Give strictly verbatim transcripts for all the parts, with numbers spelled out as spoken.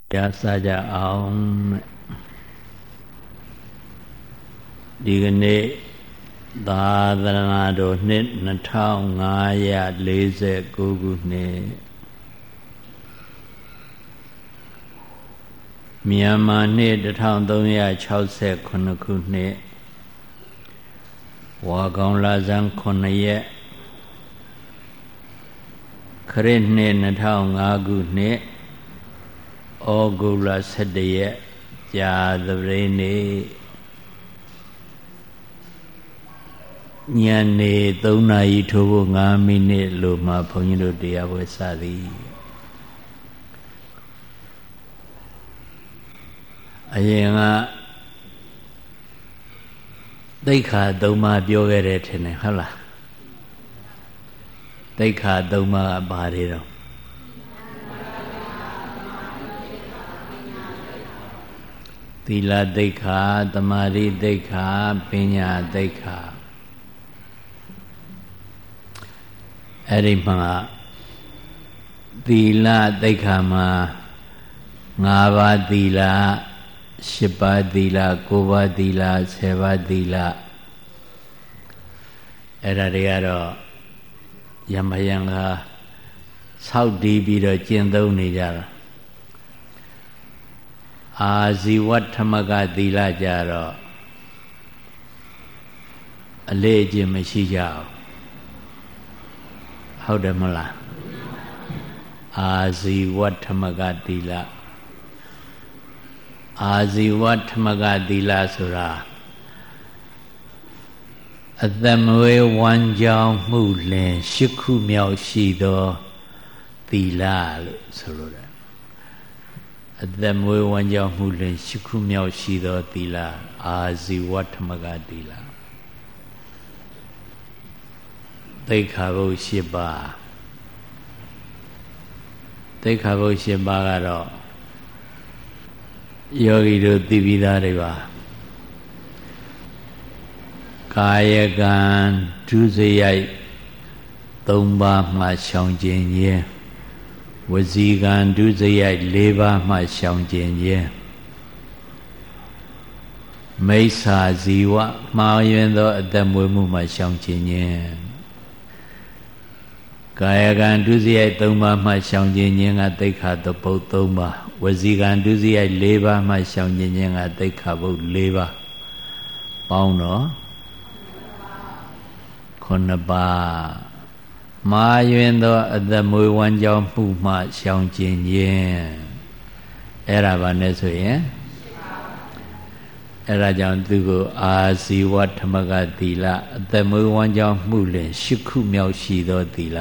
ရစကြအောင်ဒီကနေ့သာသနာတော်နှစ်နှစ်ထောင်ငါးရာလေးဆယ်ကိုးခုနှစ်မြန်မာနှစ်တစ်ထောင်သုံးရာခြောက်ဆယ်ခုနှစ်ခုနှစ်ဝါကောင်လဆန်းခုနှစ်ရက်ခရစ်နှစ်နှစ်ထောင်ငါးခုနှစ်ဩဂုတ်လဆယ်တရက်ကြာသပတေးနေ့ညနေသုံးနာရီထိုးဖို့ငါးမိနစ်လို့မှဘုန်းကြီးတို့တရားပွဲစသည်အရင်ကသိက္ခာသုံးပါးပြောခဲ့တယ်ထင်တယ်ဟုတ်လားသိက္ခာသုံးပါးကဘာတွေတော့သီလသိက္ခာသမာဓိသိက္ခာပညာသိက္ခာအဲ့ဒီမှာသီလသိက္ခာမှာ၅ပါးသီလ၈ပါးသီလ၉ပါးသီလ၁၀ပါးသီလအဲ့ဒါတွေကတော့ယမယံကဆောက်တည်ပြီးတော့ကျင့်သုံးနေကြတာအာဇီဝဓမ္မကသီလကြတော့အလေးအကျင့်မရှိကြအောင်ဟုတ်တယ်မလားအာဇီဝဓမ္မကသီလအာဇီဝဓမ္မကသီလဆိုတာအသက်မွေးဝမ်းကြောင်းမှုလင်ရှစ်ခုမြောက်ရှိသောသီလလို့ဆိုလိုတယ်အသက်မွေးဝမ်းကြောင်းမှုလင်ရှစ်ခုမြောက်ရှိသောသီလအာဇီဝဓမ္မကသီလသိက္ခာပုဒ်၈ပါးသိက္ခာပုဒ်၈ပါးကတော့ယောဂီတို့သိပြီးသားတွေပါကာယကံဒုစရိုက်၃ပါးမှရှောင်ကျင်ခြင်းဝစီကံဒုစရိုက်၄ပါးမှရှောင်ကျင်ခြင်းမိစ္ဆာဇီဝမှားယွင်းသောအသက်မွေးမှုမှရှောင်ကျင်ခြင်းကာယကံဒုစရိုက်၃ပါးမှရှောင်ကျင်ခြင်းကသိက္ခာပုဒ်၃ပါးဝစီကံဒုစရိုက်၄ပါးမှရှောင်ကျင်ခြင်းကသိက္ခာပုဒ်၄ပါးပေါင်းတော့ခုနှစ်ပါးမာယွင်သောအသက်မွေးဝမ်းကြောင်းမှုမှရှောင်ကျင်ခြင်းအဲ့ဒါပါနဲ့ဆိုရင်အဲ့ဒါကြောင့်သူကိုအာဇီဝဓမ္မကသီလအသက်မွေးဝမ်းကြောင်းမှုလင်ရှစ်ခုမြောက်ရှိသောသီလ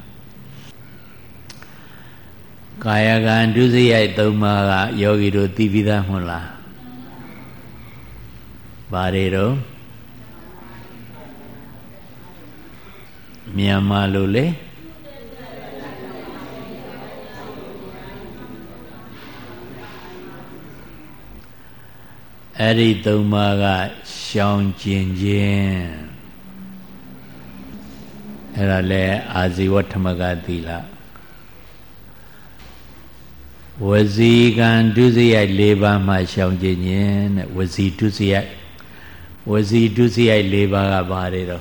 ကာယကံဒုစရိုက်သုံးပါးကယောဂီတို့သိပြီးသားမဟုတ်လားဘာတွေတော့မြန်မာလိုလေအဲ့ဒီသုံးပါးကရှောင်ကျင်ခြင်းအဲ့ဒါလဲအာဇီဝဓမ္မကသီလဝစီကံဒုစရိုက်၄ပါးမှရှောင်ကျင်ခြင်းတဲ့ဝစီဒုစရိုက်ဝစီဒုစရိုက်၄ပါးကဘာတွေတော့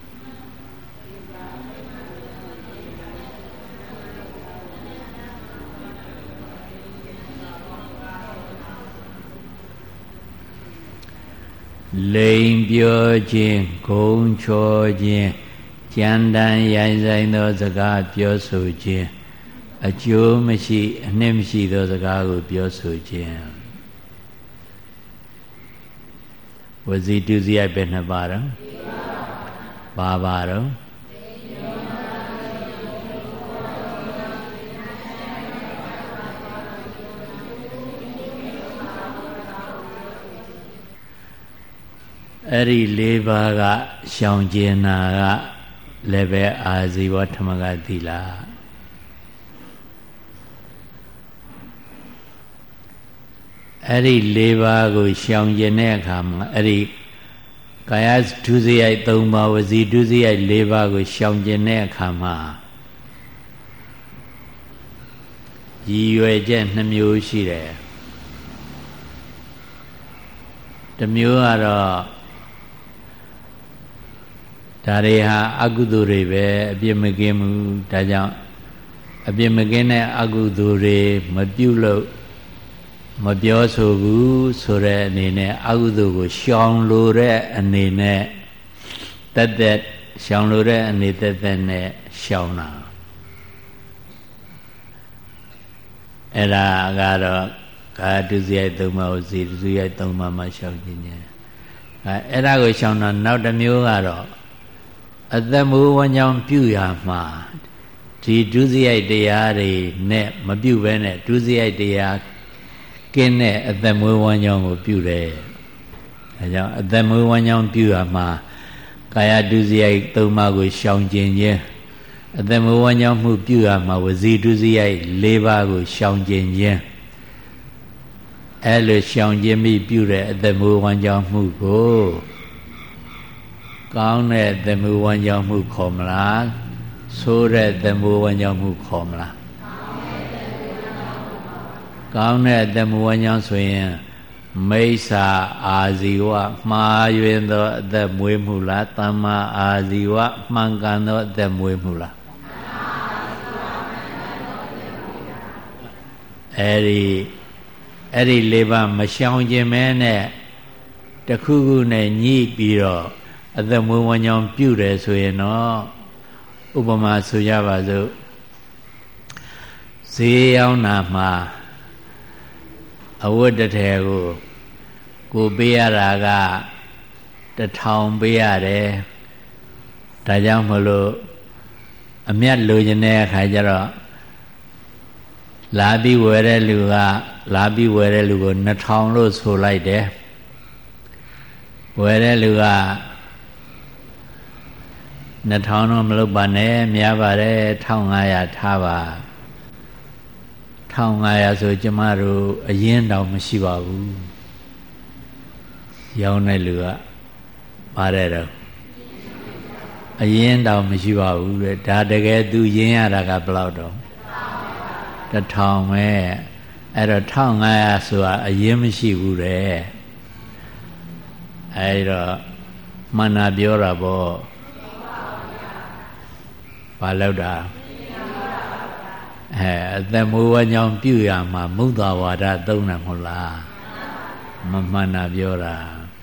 လိန်ပြောခြင်းဂုံချောခြင်းကြံတန်ရိုင်းဆိုင်သောစကားပြောဆိုခြင်းအကျိုးမရှိအနှစ်မရှိသောစကားကိုပြောဆိုခြင်းဝစီတုစရိုက်ပဲနှစ်ပါးတော့ပါပါတော့အဲ့ဒီ၄ပါးကရှောင်ကျင်တာကလည်းပဲအာဇီဝဓမ္မကသီလအဲ့ဒီ၄ပါးကိုရှောင်ကျင်တဲ့အခါမှာအဲ့ဒီကာယဒုစရိုက်၃ပါးဝစီဒုစရိုက်၄ပါးကိုရှောင်ကျင်တဲ့အခါမှာရည်ရွယ်ချက်နှမျိုးရှိတယ်တစ်မျိုးကတော့ဒါတွေဟာအကုသိုလ်တွေပဲအပြစ်မကင်းဘူးဒါကြောင့်အပြစ်မကင်းတဲ့အကုသိုလ်တွေမပြုလို့မပြောဆိုဘူးဆိုတဲ့အနေနဲ့အကုသိုလ်ကိုရှောင်လို့တဲ့အနေနဲ့တက်တက်ရှောင်လို့တဲ့အနေတက်တက်နဲ့ရှောင်တာအဲ့ဒါကတော့ကာတုဇိယသုံးပါးကိုဇီတုဇိယသုံးပါးမှာရှောင်ခြင်းညာအဲအဲ့ဒါကိုရှောင်တာနောက်တစ်မျိုးကတော့အသက်မွေးဝမ်းကြောင်းပြုရမှာဒီဒုစရိုက်တရားတွေနဲ့မပြုဘဲနဲ့ဒုစရိုက်တရားကင်းတဲ့အသက်မွေးဝမ်းကြောင်းကိုပြုတယ်အဲကြောင့်အသက်မွေးဝမ်းကြောင်းပြုရမှာကာယဒုစရိုက်သုံးပါးကိုရှောင်ကျင်ခြင်းအသက်မွေးဝမ်းကြောင်းမှုပြုရမှာဝစီဒုစရိုက်၄ပါးကိုရှောင်ကျင်ခြင်းအဲလိုရှောင်ကျင်ပြီးပြုတဲ့အသက်မွေးဝမ်းကြောင်းမှုကိုကောင်းတဲ့သက်မွေးဝမ်းကြောင်းမှုခေါ်မလားဆိုးတဲ့သက်မွေးဝမ်းကြောင်းမှုခေါ်မလားကောင်းတဲ့သက်မွေးဝမ်းကြောင်းဆိုရင်မိစ္ဆာအာဇီဝမှားယွင်းသောအသက်မွေးမှုလားသမ္မာအာဇီဝမှန်ကန်သောအသက်မွေးမှုလားအဲ့ဒီအဲ့ဒီလေးပါးမရှောင်ခြင်းမဲနဲ့တခုခုနဲ့ညှိပြီးတော့အသက်မွေးဝမ်းကြောင်းပြုတယ်ဆိုရင်တော့ဥပမာဆိုကြပါစို့ဈေးရောက်နာမှာအဝတ်တစ်ထည်ကိုကိုပေးရတာကတစ်ထောင်ပေးရတယ်ဒါကြောင့်မလို့အမြတ်လိုချင်တဲ့အခါကျတော့လာပြီးဝယ်တဲ့လူကလာပြီးဝယ်တဲ့လူကိုနှစ်ထောင်လို့ဆိုလိုက်တယ်ဝယ်တဲ့လူကနှစ်ထောင်တော့မလုပ်ပါနဲ့များပါတယ်တစ်ထောင်ငါးရာထားပါတစ်ထောင်ငါးရာဆိုကျမတို့အရင်တောင်မရှိပါဘူးရောင်းတဲ့လူကပါတယ်တော့အရင်တောင်မရှိပါဘူးတဲ့ဒါတကယ်သူရင်းရတာကဘယ်လောက်တော့တစ်ထောင်ပဲအဲ့တော့တစ်ထောင်ငါးရာဆိုတာအရင်မရှိဘူးတဲ့အဲ့တော့မှန်တာပြောတာပေါ့ဘာလို့တာအဲအသက်မွေးဝမ်းကြောင်းပြုရမှာမုဒ္ဒဝါဒသုံးတယ်မဟုတ်လားမမှန်တာပြောတာ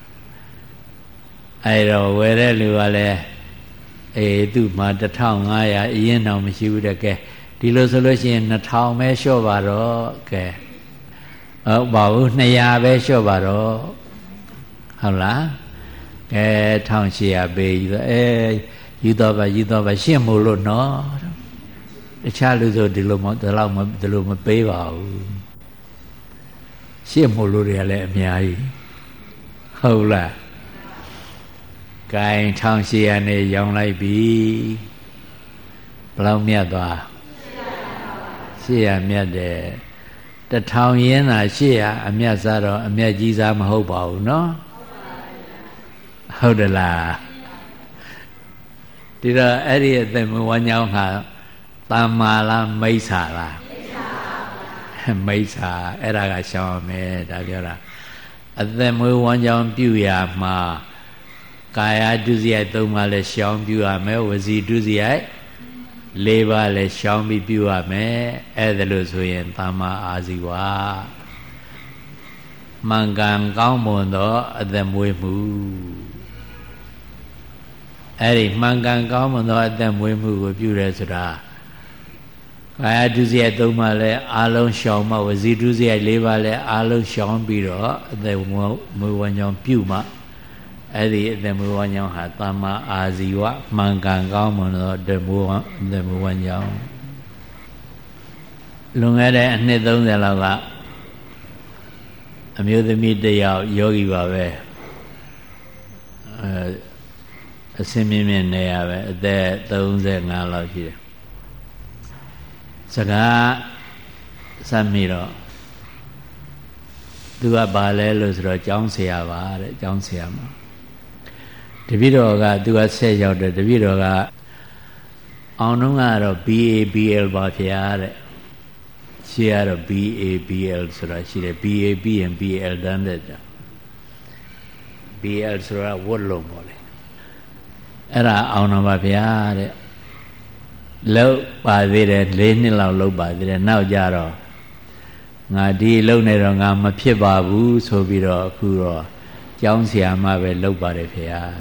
အဲ့တော့ဝယ်တဲ့လူကလည်းအေးသူ့မှာတစ်ထောင်ငါးရာအရင်တော့မရှိဘူးတဲ့ကဲဒီလိုဆိုလို့ရှိရင်နှစ်ထောင်ပဲလျှော့ပါတော့ကဲဟုတ်ပါဘူးနှစ်ရာပဲလျှော့ပါတော့ဟုတ်လားကဲတစ်ထောင်ရှစ်ရာပေးယူတော့အဲယူတော့ပါယူတော့ပါရှင်းမို့လို့နော်တခြားလူဆိုဒီလိုမဒီလောက်မဒီလိုမပေးပါဘူးရှင်းမို့လို့တွေကလည်းအများကြီးဟုတ်လားဂိုင်းထောင်ရှစ်ရာနဲ့ရောင်းလိုက်ပြီဘယ်လောက်မြတ်သွားရှစ်ရာမြတ်တယ်တထောင်ရင်းတာရှစ်ရာအမြတ်စားတော့အမြတ်ကြီးစားမဟုတ်ပါဘူးနော်ဟုတ်တယ်လားဒီတော့အဲ့ဒီအသက်မွေးဝမ်းကြောင်းဟာတမ္မာလားမိစ္ဆာလားမိစ္ဆာအဲ့ဒါကရှောင်ရမယ်ဒါပြောတာအသက်မွေးဝမ်းကြောင်းပြုရမှာကာယဒုစရိုက်သုံးပါးလည်းရှောင်ပြုရမယ်ဝစီဒုစရိုက်လေးပါးလည်းရှောင်ပြီးပြုရမယ်အဲ့ဒါလို့ဆိုရင်သမ္မာအာဇီဝမှန်ကန်ကောင်းမွန်သောအသက်မွေးမှုအဲ့ဒီမှန်ကန်ကောင်းမွန်သောအသက်မွေးမှုကိုပြုရဲဆိုတာကာယဒုစရိုက်သုံးပါးလည်းအာလုံးရှောင်မှဝစီဒုစရိုက်လေးပါးလည်းအာလုံးရှောင်ပြီးတော့အသက်မွေးဝမ်းကြောင်းပြုမှအဲ့ဒီအသက်မွေးဝမ်းကြောင်းဟာသမ္မာအာဇီဝမှန်ကန်ကောင်းမွန်သောအသက်မွေးဝမ်းအသက်မွေးဝမ်းကြောင်းလွန်ခဲ့တဲ့အနှစ်သုံးဆယ်လောက်ကအမျိုးသမီးတစ်ယောက်ယောဂီပါပဲအဲအစင်းမြင့်မြင့်နေရပဲအသက်သုံးဆယ်ငါးလောက်ရှိတယ်စကားစမ်းမိတော့သူကဘာလဲလို့ဆိုတော့ကျောင်းဆရာပါတဲ့ကျောင်းဆရာမှာတပည့်တော်ကသူကဆက်ရောက်တယ်တပည့်တော်ကအောင်တော့ကတော့ B A B L ပါဖျားတဲ့ရှေ့ကတော့ B A B L ဆိုတာရှိတယ် B A ပြီးရင် B L တန်းတဲ့ B L ဆိုတာဝတ်လုံးပေါ့လေအဲ့ဒါအောင်တော့ပါဗျာတဲ့လောက်ပါသေးတယ်၄နှစ်လောက်လောက်ပါသေးတယ်နောက်ကြတော့ငါဒီလုံနေတော့ငါမဖြစ်ပါဘူးဆိုပြီးတော့အခုတော့ကျောင်းဆရာမပဲလောက်ပါတယ်ဖေဟာ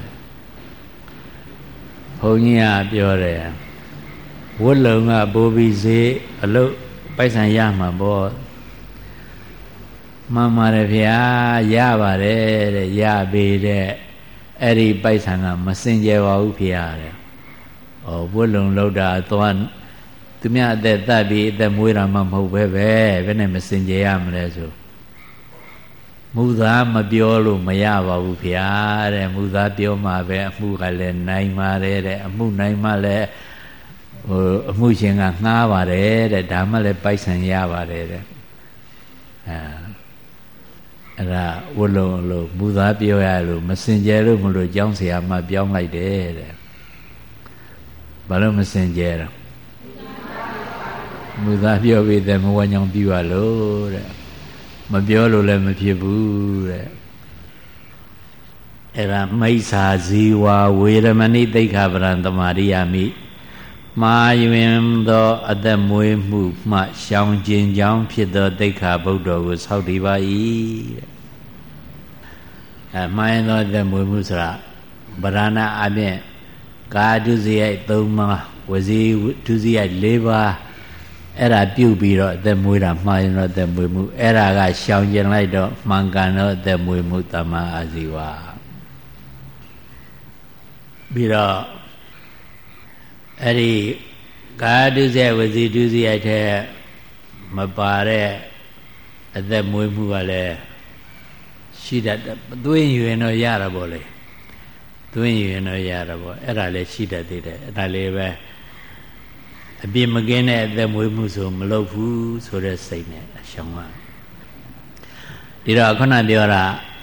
ဘုန်းကြီးကပြောတယ်ဝတ်လုံကပိုးပြီးစေးအလုတ်ပိုက်ဆံရမှာပေါ့မှန်ပါတယ်ဖေဟာရပါတယ်တဲ့ရပေတဲ့အဲ့ဒီပိုက်ဆံကမစင်ကြယ်ပါဘူးဖေဟာတဲ့ဩဝတ်လုံလောက်တာသွားသူမြတ်အသက်တတ်ပြီးအသက်မွေးတာမှမဟုတ်ပဲပဲဘယ်နဲ့မစင်ကြယ်ရမလဲဆိုမူသားမပြောလို့မရပါဘူးဗျာတဲ့မူသားပြောမှပဲအမှုကလည်းနိုင်ပါတယ်တဲ့အမှုနိုင်မှလည်းဟိုအမှုရှင်ကငှားပါတယ်တဲ့ဒါမှလည်းပိုက်ဆံရပါတယ်တဲ့အဲအဲ့ဒါဝလုံးလို့မူသားပြောရလို့မစင်ကြယ်လို့မလို့ကျောင်းဆရာမပြောင်းလိုက်တယ်တဲ့ဘာလို့မစင်ကြယ်တော့မူသားပြောပြီးတဲ့မဝညောင်ပြပါလို့တဲ့မပြောလို့လည်းမဖြစ်ဘူးတဲ့အဲ့ဒါမိစ္ဆာဇီဝဝေရမဏိသိက္ခာပရံသမာရိယာမိမာယွင်သောအသက်မွေးမှုမှရှောင်ကျင်ကြောင်းဖြစ်သောသိက္ခာပုဒ်တော်ကိုဆောက်တည်ပါ၏တဲ့အဲမှားရင်သောအသက်မွေးမှုဆိုတာဗရဏအပြင်ကာဒုစရိုက်သုံးပါးဝစီဒုစရိုက်လေးပါးအဲ့ဒါပြုတ်ပြီးတော့အသက်မွေးတာမှားရင်တော့အသက်မွေးမှုအဲ့ဒါကရှောင်ကျင်လိုက်တော့မှန်ကန်တော့အသက်မွေးမှုတမ္မာအာဇီဝပြီးတော့အဲ့ဒီကာဒုစရိုက်ဝစီဒုစရိုက်ထဲမပါတဲ့အသက်မွေးမှုကလည်းရှိတတ်သွင်းယူရင်တော့ရတာပေါ့လေသွင်းယူရင်တော့ရတာပေါ့အဲ့ဒါလည်းရှိတတ်သေးတယ်အဲ့ဒါလေးပဲအပြစ်မကင်းတဲ့အသက်မွေးမှုဆိုမလုပ်ဘူးဆိုတဲ့စိတ်နဲ့အရှောင်ပါဒီတော့ခုနပြောတာ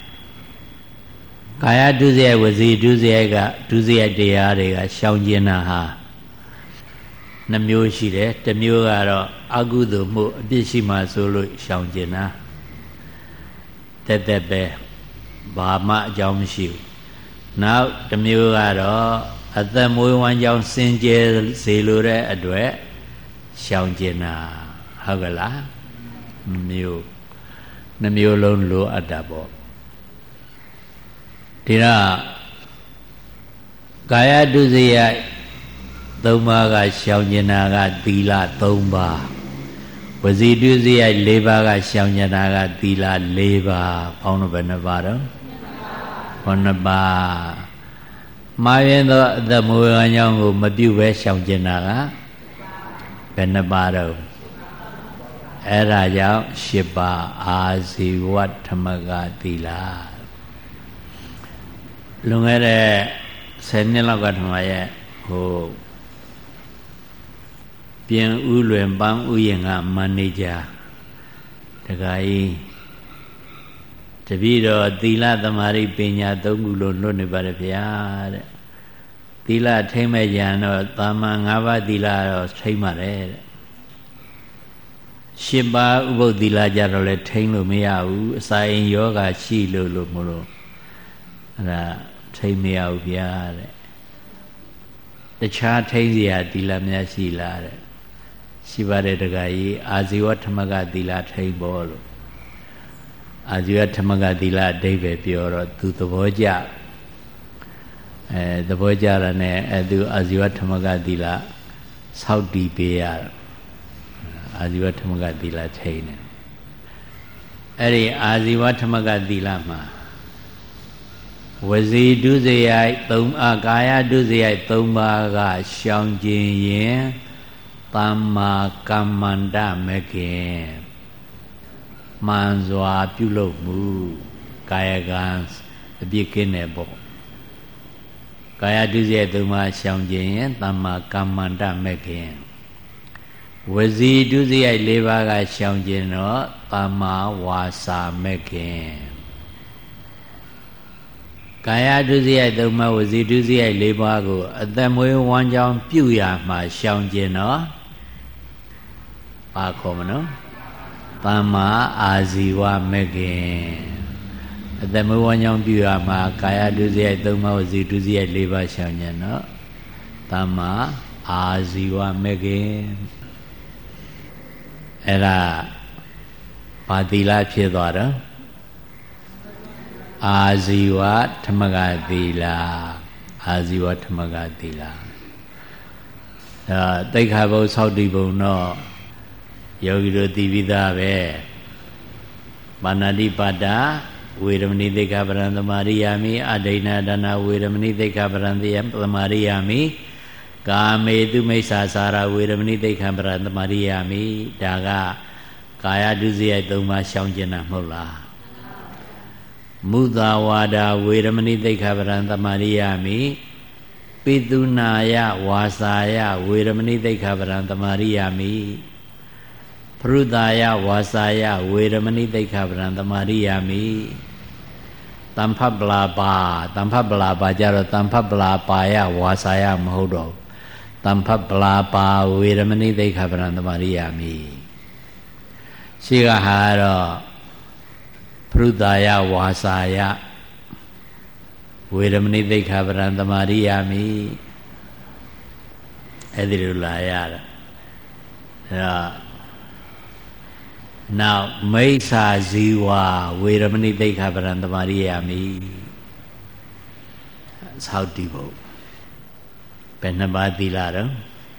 ကာယဒုစရိုက်ဝစီဒုစရိုက်ကဒုစရိုက်တရားတွေကရှောင်ကျင်တာဟာနှမျိုးရှိတယ်တစ်မျိုးကတော့အကုသိုလ်မှုအပြစ်ရှိမှဆိုလို့ရှောင်ကျင်တာတက်တက်ပဲဘာမှအကြောင်းမရှိဘူးနောက်တစ်မျိုးကတော့အသက်မွေးဝမ်းကြောင်းစင်ကြယ်စေလိုတဲ့အတွက်ရှောင်ကျင်တာဟုတ်ကလားမျိုးနှမျိုးလုံးလိုအပ်တာပေါ့ဒီတော့ကာယဒုစရိုက်သုံးပါးကရှောင်ကျင်တာကသီလသုံးပါးဝစီဒုစရိုက်လေးပါးကရှောင်ကျင်တာကသီလလေးပါးပေါင်းတော့ဘယ်နှပါတော့ခုနှစ်ပါးမှားရင်တော့အသက်မွေးဝမ်းကြောင်းကိုမပြုတ်ပဲရှောင်ကျင်တာကဘယ်နှပါတော့အဲ့ဒါကြောင့်ရှစ်ပါးအာဇီဝဓမ္မကသီလလွန်ခဲ့တဲ့ဆယ်နှစ်လောက်ကဓမ္မရဲ့ဟိုပြင်ဦးလွင်ပန်းဥယျာဉ်ကမန်နေဂျာတခါကြီးတပည့်တော်သီလသမာဓိပညာသုံးခုလို့လွတ်နေပါတယ်ဗျာတဲ့သီလထိမ့်မဲ့ကြံတော့တာမန်၅ပါးသီလတော့ထိမ့်ပါတယ်တဲ့ရှစ်ပါးဥပုသ်သီလကြတော့လဲထိမ့်လို့မရဘူးအစာအိမ်ယောဂရှိလို့လို့မလို့အဲ့ဒါထိမ့်မရဘူးဗျာတဲ့တခြားထိမ့်စရာသီလများရှိလားတဲ့ရှိပါတယ်တခါကြီးအာဇီဝဓမ္မကသီလထိမ့်ပေါ်လို့အာဇီဝဓမ္မကသီလအဓိပ္ပာယ်ပြောတော့သူသဘောကျအဲသဘောကျတာနဲ့အဲသူအာဇီဝဓမ္မကသီလဆောက်တည်ပေးရအာဇီဝဓမ္မကသီလထိမ့်တယ်အဲ့ဒီအာဇီဝဓမ္မကသီလမှာဝစီဒုစရိုက်သုံးအာကာယဒုစရိုက်သုံးပါးကရှောင်ကျင်ရင်သမ္မာကမ္မန္တမဂ္ဂင်မှန်စွာပြုလုပ်မှုကာယကံအပြစ်ကင်းတယ်ပေါ့ကာယဒုစရိုက်သုံးပါးရှောင်ကျင်ရင်သမ္မာကမ္မန္တမဂ္ဂင်ဝစီဒုစရိုက်လေးပါးကရှောင်ကျင်တော့သမ္မာဝါစာမဂ္ဂင်ကာယဒုစရိုက်သုံးပါးဝစီဒုစရိုက်လေးပါးကိုအသက်မွေးဝမ်းကြောင်းပြုရမှာရှောင်ကျင်တော့ဘာခေါ်မလို့သမ္မာအာဇီဝမေခင်အတမဝညောင်းပြုရမှာကာယဒုစရိုက်သုံးပါးဝစီဒုစရိုက်လေးပါးရှောင်ဉဏ်နော်သမ္မာအာဇီဝမေခင်အဲ့ဒါဘာသီလဖြစ်သွားတော့အာဇီဝဓမ္မကသီလအာဇီဝဓမ္မကသီလအဲတိက္ခာဘုတ်သောတိဘုံတော့ယောဂီတို့သိပြီးသားပဲပါဏာတိပါဒဝေရမဏိသိက္ခာပရံသမာရိယာမိအဒိဏဒါနဝေရမဏိသိက္ခာပရံသမာရိယာမိကာမေတုမိစ္ဆာစာရဝေရမဏိသိက္ခာပရံသမာရိယာမိဒါကကာယဒုစရိုက်သုံးပါးရှောင်ကျင်တာမဟုတ်လားမုသာဝါဒဝေရမဏိသိက္ခာပရံသမာရိယာမိပိတုနာယဝါစာယဝေရမဏိသိက္ခာပရံသမာရိယာမိပရုဒါယဝါစာယဝေရမဏိသိက္ခာပရံသမာရိယာမိတမ္ဖပလာပါတမ္ဖပလာပါကြတော့တမ္ဖပလာပါယဝါစာယမဟုတ်တော့တမ္ဖပလာပါဝေရမဏိသိက္ခာပရံသမာရိယာမိရှိကဟာတော့ပရုဒါယဝါစာယဝေရမဏိသိက္ခာပရံသမာရိယာမိအဲ့ဒီလိုလာရတာအဲ့တော့နောက်မိစ္ဆာဇီဝဝေရမဏိသိက္ခာပရံသမာရိယာမိသောတိဘုတ်ဘယ်နှပါးသီလတော့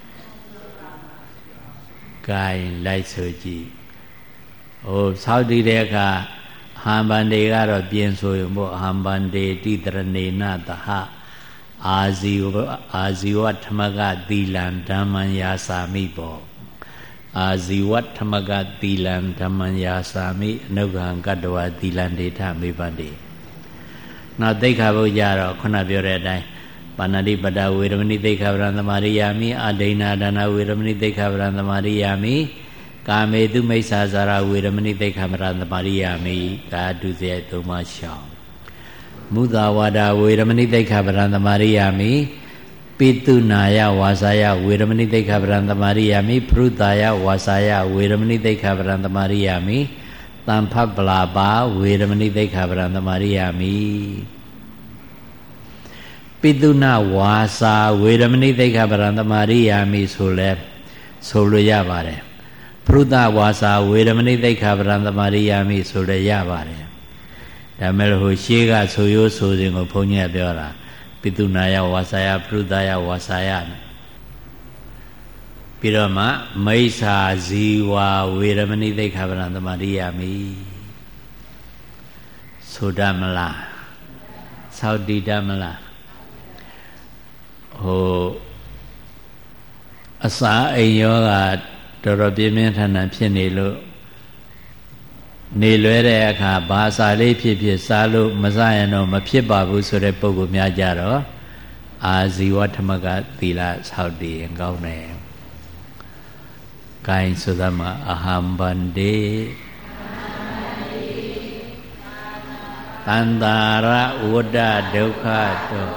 ဂိုင်းလိုက်ဆိုကြည့်ဟိုသောတိတဲ့အခါဟံဗန္တေကတော့ပြင်ဆိုရင်ပေါ့ဟံဗန္တေတိတရဏေနသဟအာဇီဝအာဇီဝဓမ္မကသီလံဓမ္မံယာစာမိပေါ့အာဇီဝဓမ္မကသီလံဓမ္မံယာစာမိအနုဂံကတ္တဝသီလံဒေထမေပန္တိနောက်သိက္ခာပုဒ်ကြတော့ခုနပြောတဲ့အတိုင်းပါဏာတိပတ္တဝေရမဏိသိက္ခာပရံသမာရိယာမိအဒိဏဒါနဝေရမဏိသိက္ခာပရံသမာရိယာမိကာမေတုမိစ္ဆာစာရဝေရမဏိသိက္ခာပရံသမာရိယာမိကာဒုစရိုက်သုံးပါးရှောင်မုသာဝါဒဝေရမဏိသိက္ခာပရံသမာရိယာမိပိတုနာယဝါစာယဝေရမဏိသိက္ခာပရံသမာရိယာမိပရုဒါယဝါစာယဝေရမဏိသိက္ခာပရံသမာရိယာမိတမ္ဖပလာပါဝေရမဏိသိက္ခာပရံသမာရိယာမိပိတုနာဝါစာဝေရမဏိသိက္ခာပရံသမာရိယာမိဆိုလဲဆိုလို့ရပါတယ်ပရုဒဝါစာဝေရမဏိသိက္ခာပရံသမာရိယာမိဆိုလဲရပါတယ်ဒါမဲ့ဟိုရှေးကဆိုရိုးဆိုစဉ်ကိုဘုန်းကြီးကပြောတာပိတုနာယဝါစာယပရုဒယဝါစာယပြီးတော့မှမိစ္ဆာဇီဝဝေရမဏိသိက္ခာပရံသမာရိယာမိဆိုတတ်မလားသောတိတတ်မလားဟိုအစာအိမ်ယောဂတော်တော်ပြင်းပြင်းထန်ထန်ဖြစ်နေလို့နေလွဲတဲ့အခါဘာစာလေးဖြစ်ဖြစ်စားလို့မစားရင်တော့မဖြစ်ပါဘူးဆိုတဲ့ပုဂ္ဂိုလ်များကြတော့အာဇီဝဓမ္မကသီလဆောက်တည်ရင်ကောင်းတယ်။ဂိုင်းဆိုသမှာအဟံဗန္တေတန္တာရဝတ္တဒုက္ခတော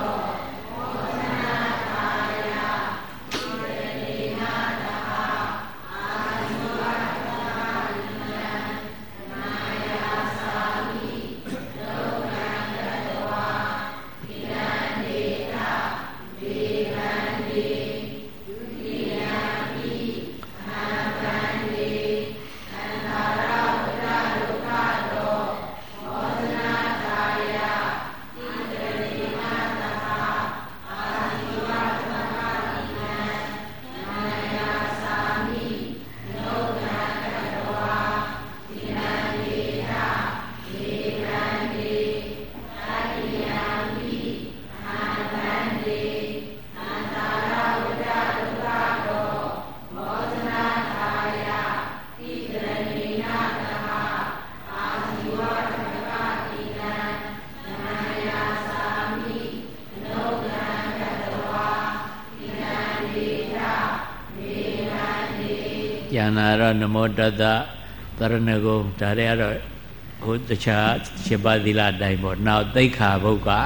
ကျန်တာတော့နမောတတ္တသရဏဂုံဒါတွေကတော့ဟိုတခြားရှင်းပါသီလအတိုင်းပေါ့နောက်သိက္ခာပုဒ်က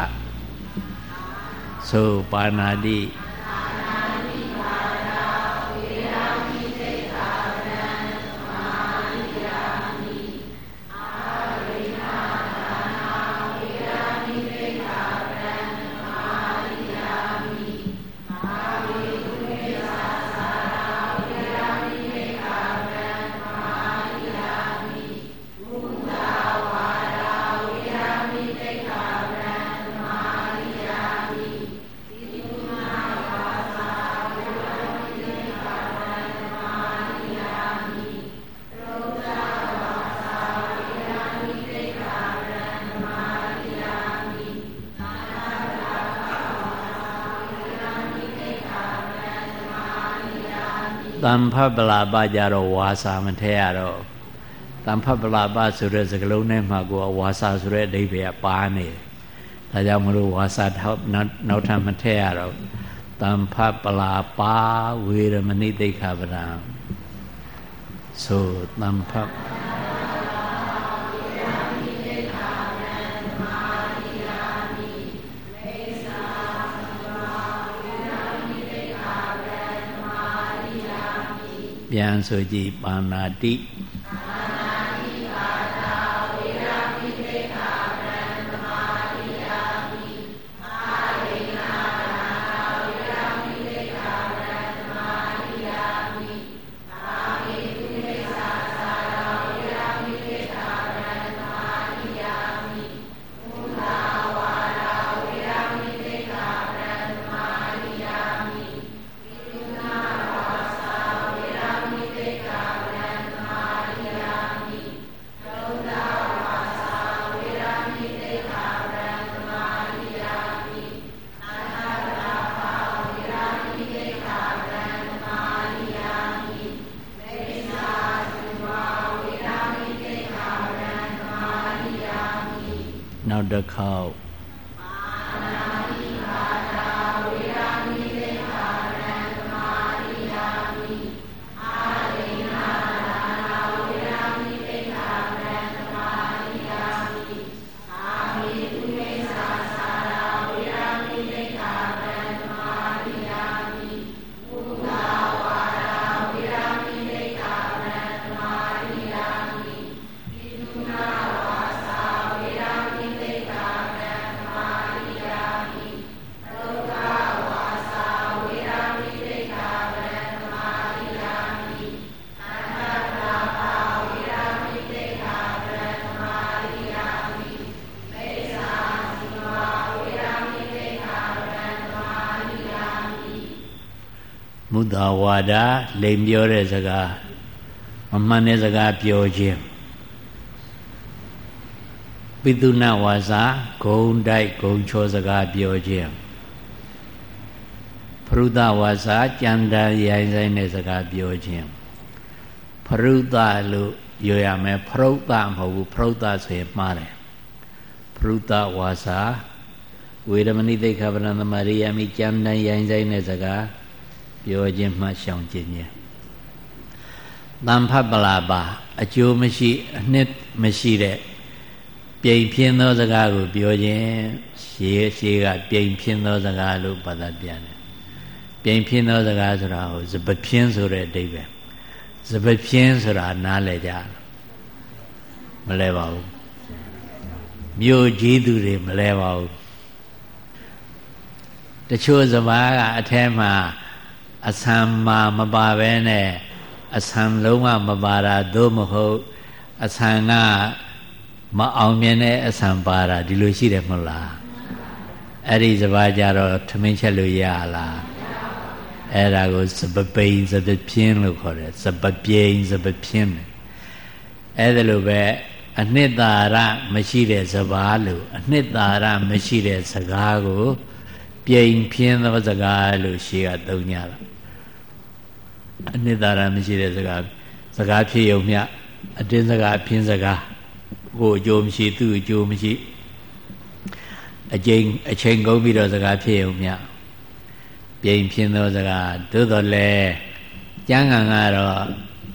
ဆိုပါဏာတိတမ္ဖပလာပကြတော့ဝါစာမထဲရတော့တမ္ဖပလာပဆိုတဲ့စကားလုံးထဲမှာကိုဝါစာဆိုတဲ့အဓိပ္ပာယ်ပါနေတယ်ဒါကြောင့်မလို့ဝါစာနောက်ထပ်မထဲရတော့တမ္ဖပလာပဝေရမဏိသိက္ခာပဒံဆိုတမ္ဖပြန်ဆိုကြည့်ပါဏာတိနောက်တစ်ခေါက်မုဒ္ဒဝါဒလိမ်ပြောတဲ့စကားမမှန်တဲ့စကားပြောခြင်းပိသုဏဝါစာဂုံတိုက်ဂုံချောစကားပြောခြင်းဖရုဒဝါစာကြံတန်ရိုင်းဆိုင်တဲ့စကားပြောခြင်းဖရုဒလို့ပြောရမယ်ဖရုဒမဟုတ်ဘူးဖရုဒဆိုရင်မှားတယ်ဖရုဒဝါစာဝေရမဏိသိက္ခာပဒံသမารိယာမိကြံတန်ရိုင်းဆိုင်တဲ့စကားပြောခြင်းမှရှောင်ခြင်းခြင်းတမ္ဖပလာပါအကျိုးမရှိအနှစ်မရှိတဲ့ပြိမ်ဖြင်းသောစကားကိုပြောခြင်းရှေးရှေးကပြိမ်ဖြင်းသောစကားလို့ဘာသာပြန်တယ်ပြိမ်ဖြင်းသောစကားဆိုတာဟိုစပဖြင်းဆိုတဲ့အဓိပ္ပာယ်စပဖြင်းဆိုတာနားလည်ကြမလဲပါဘူးမြို့ကြီးသူတွေမလဲပါဘူးတချို့စကားကအထဲမှာအဆံမှာမပါဘဲနဲ့အဆံလုံးဝမပါတာသို့မဟုတ်အဆံကမအောင်မြင်တဲ့အဆံပါတာဒီလိုရှိတယ်မဟုတ်လားအဲ့ဒီစကားကြတော့ထမင်းချက်လို့ရလားအဲ့ဒါကိုစပပိန်စပပြင်းလို့ခေါ်တယ်စပပြင်းစပပြင်းအဲ့ဒါလိုပဲအနှစ်သာရမရှိတဲ့စကားလို့အနှစ်သာရမရှိတဲ့စကားကိုပြိမ်ဖြင်းသောစကားလို့ရှေးကသုံးကြတာအနှစ်သာရမရှိတဲ့စကားစကားဖြစ်ုံမြအတင်းစကားဖြင်းစကားကိုအကျိုးမရှိသူ့အကျိုးမရှိအချိန်အချိန်ကုန်ပြီးတော့စကားဖြစ်ုံမြပြိမ်ဖြင်းသောစကားသို့တော်လည်းကျမ်းဂန်ကတော့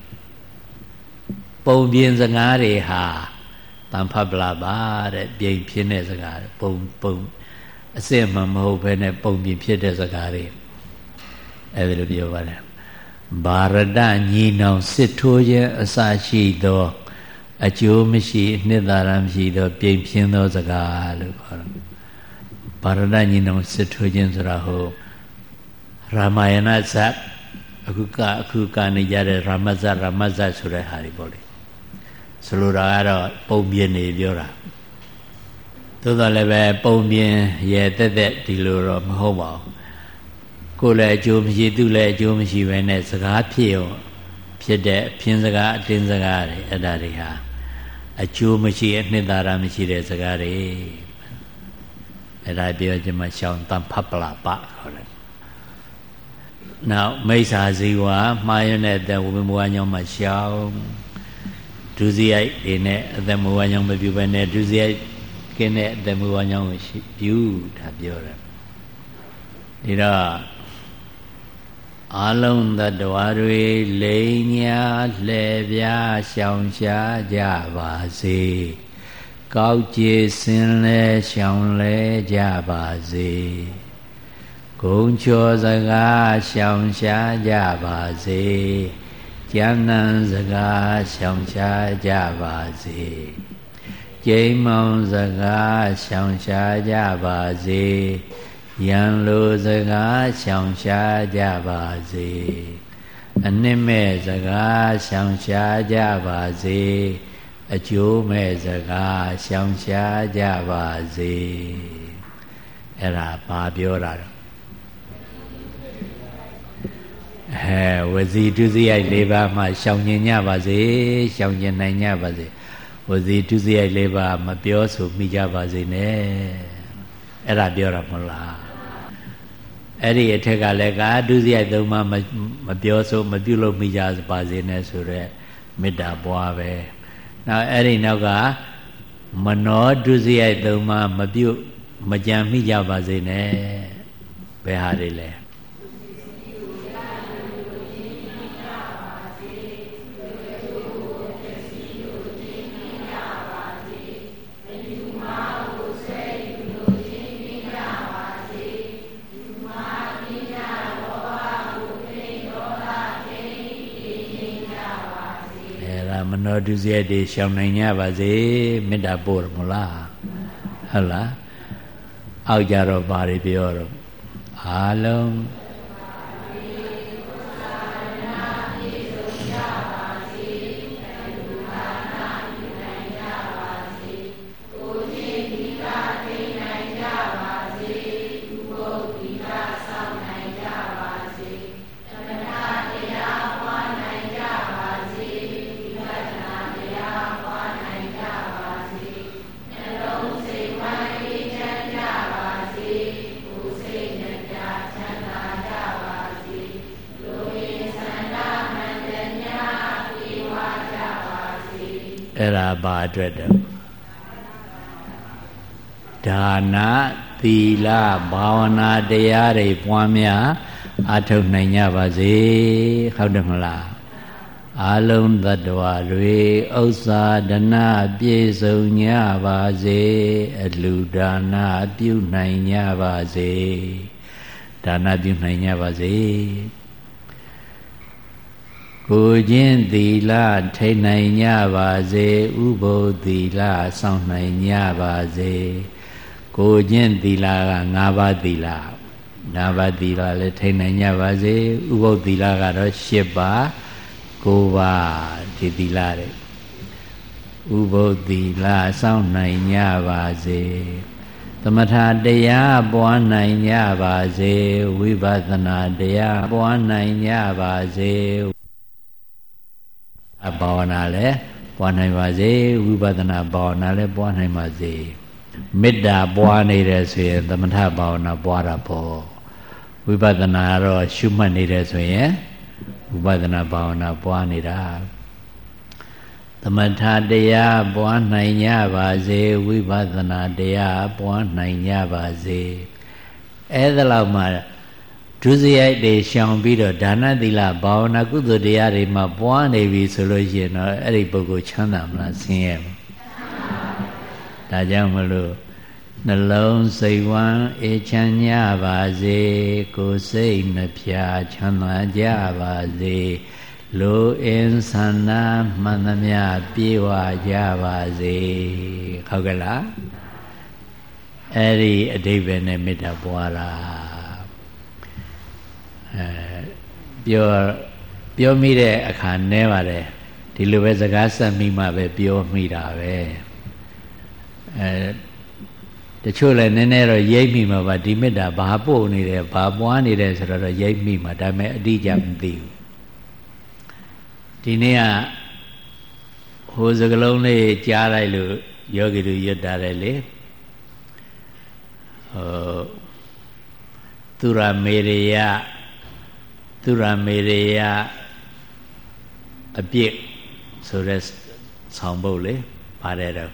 ပုံပြင်စကားတွေဟာတမ္ဖပလာပါတဲ့ပြိမ်ဖြင်းတဲ့စကားပုံပုံအစစ်မှမဟုတ်ဘဲနဲ့ပုံပြင်ဖြစ်တဲ့စကားတွေအဲ့ဒါလိုပြောပါတယ်ဘာရဒညီနောင်စစ်ထိုးခြင်းအစရှိသောအကျိုးမရှိနှစ်သာရမရှိသောပြိမ်ဖြင်းသောစကားလို့ခေါ်တယ်ဘာရဒညီနောင်စစ်ထိုးခြင်းဆိုတာဟိုရာမာယဏဇတ်အခုကအခုကနေကြတဲ့ရာမဇတ်ရာမဇတ်ဆိုတဲ့ဟာတွေပေါ့လေဆိုလိုတာကတော့ပုံပြင်နေပြောတာသို့တော်လည်းပဲပုံပြင်ရဲတက်တက်ဒီလိုတော့မဟုတ်ပါဘူးကိုယ်လည်းအကျိုးမရှိသူလည်းအကျိုးမရှိပဲနဲ့စကားဖြစ်အောင်ဖြစ်တဲ့ဖြင်းစကားအတင်းစကားတွေအဲ့ဒါတွေဟာအကျိုးမရှိအနှစ်သာရမရှိတဲ့စကားတွေအဲ့ဒါပြောချင်မှရှောင်းတမ္ဖပလာပခေါ်တယ်နောက်မိစ္ဆာဇီဝမှားရတဲ့အသက်ဝိမဝါညောင်းမှာရှောင်ဒုစရိုက်တွေနဲ့အသက်မဝါညောင်းမပြုဘဲနဲ့ဒုစရိုက်ကင်းတဲ့အသက်မဝါညောင်းကိုပြုတာပြောတယ်ဒီတော့အလုံးသတ္တဝါတွေလိမ်ညာလှည့်ပြားရှောင်ရှားကြပါစေကောက်ကျေစင်လဲရှောင်လဲကြပါစေဂုံချောစကားရှောင်ရှားကြပါစေကျမ်းနံစကားရှောင်ရှားကြပါစေကျိမ်းမောင်စကားရှောင်ရှားကြပါစေယံလိုစကားရှောင်ရှားကြပါစေအနှစ်မဲ့စကားရှောင်ရှားကြပါစေအကျိုးမဲ့စကားရှောင်ရှားကြပါစေအဲ့ဒါဘာပြောတာတော့အဲဝစီဒုစရိုက်၄ပါးမှရှောင်ကျင်ကြပါစေရှောင်ကျင်နိုင်ကြပါစေဝစီဒုစရိုက်၄ပါးမပြောဆိုမိကြပါစေနဲ့အဲ့ဒါပြောတာမဟုတ်လားအဲ့ဒီအထက်ကလည်းကာဒုစရိုက်သုံးပါးမပြောဆိုမပြုလုပ်မိကြပါစေနဲ့ဆိုတော့မေတ္တာပွားပဲနောက်အဲ့ဒီနောက်ကမနောဒုစရိုက်သုံးပါးမပြုမကြံမိကြပါစေနဲ့ဘယ်ဟာတွေလဲမနောဒုစရိုက်တွေရှောင်နိုင်ကြပါစေမေတ္တာပို့ရမလားဟုတ်လားအောက်ကြတော့ဘာတွေပြောတော့အားလုံးအဲ့ဒါဘာအတွက်တော့ဒါနသီလဘာဝနာတရားတွေပွားများအထောက်နိုင်ကြပါစေဟုတ်တယ်မလားအလုံးသတ္တဝါတွေဥစ္စာဒနာပြည့်စုံကြပါစေအလှူဒါနပြုနိုင်ကြပါစေဒါနပြုနိုင်ကြပါစေကိုချင်းသီလထိတ်နိုင်ကြပါစေဥပုသ်သီလစောင့်နိုင်ကြပါစေကိုချင်းသီလက၅ပါးသီလ၅ပါးသီလလည်းထိတ်နိုင်ကြပါစေဥပုသ်သီလကတော့၈ပါး၉ပါးဒီသီလတဲ့ဥပုသ်သီလစောင့်နိုင်ကြပါစေသမထတရားပွားနိုင်ကြပါစေဝိပဿနာတရားပွားနိုင်ကြပါစေအဘာဝနာလည်းပွားနိုင်ပါစေဝိပဿနာဘာဝနာလည်းပွားနိုင်ပါစေမေတ္တာပွားနေတယ်ဆိုရင်သမထဘာဝနာပွားတာပေါ့ဝိပဿနာတော့ရှုမှတ်နေတယ်ဆိုရင်ဝိပဿနာဘာဝနာပွားနေတာသမထတရားပွားနိုင်ကြပါစေဝိပဿနာတရားပွားနိုင်ကြပါစေအဲ့ဒါလောက်မှဒုစရိုက်တွေရှောင်ပြီးတော့ဒါနသီလဘာဝနာကုသိုလ်တရားတွေမှာပွားနေပြီဆိုလို့ရှိရင်တော့အဲ့ဒီပုဂ္ဂိုလ်ချမ်းသာမလားဆင်းရဲမလားဒါကြောင့်မလို့နှလုံးစိတ်ဝမ်းအေးချမ်းကြပါစေကိုယ်စိတ်နှဖျားချမ်းသာကြပါစေလိုအင်းဆန္ဒမှန်သမျှပြေဝကြပါစေဟုတ်ကဲ့လားအဲ့ဒီအဓိပ္ပာယ်နဲ့မေတ္တာပွားတာအဲပြောပြောမိတဲ့အခါနဲပါတယ်ဒီလိုပဲစကားဆက်မိမှပဲပြောမိတာပဲအဲတချို့လည်းနည်းနည်းတော့ရိပ်မိမှာပါဒီမေတ္တာဘာပို့နေတယ်ဘာပွားနေတယ်ဆိုတော့ရိပ်မိမှာဒါပေမဲ့အတိအကျမသိဘူးဒီနေ့ကဟိုစကလုံးလေးကြားလိုက်လို့ယောဂီတို့ရွတ်တာတယ်လေဟိုသူရမေရိယသူရမေရေယအပြစ်ဆိုတဲ့ဆောင်ပုတ်လေပါတယ်တော့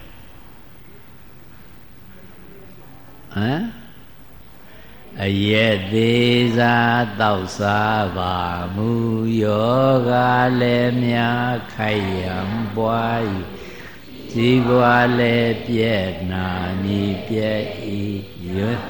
ဟမ်အရက်သေးစားတောက်စားပါမူယောဂလည်းများခိုက်ရန်ပွားယူဇီဝလည်းပြည့်နာနီပြည့်ဤရွတ်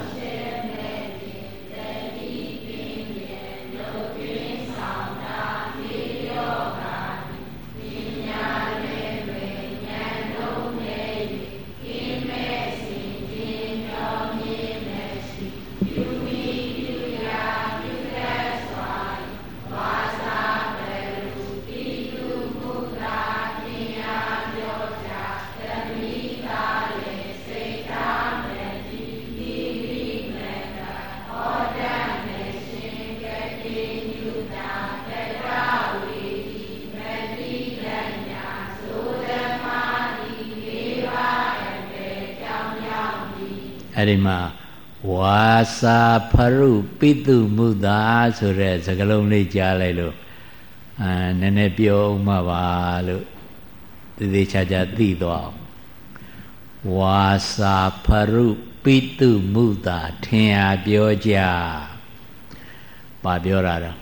အဲ့ဒီမှာဝါစာဖရုပိတုမုသာဆိုတဲ့စကားလုံးလေးကြားလိုက်လို့အာနည်းနည်းပြောဦးမှာပါလို့သေသေးချာချာသိသွားအောင်ဝါစာဖရုပိတုမုသာထင်အားပြောကြပါပြောတာတော့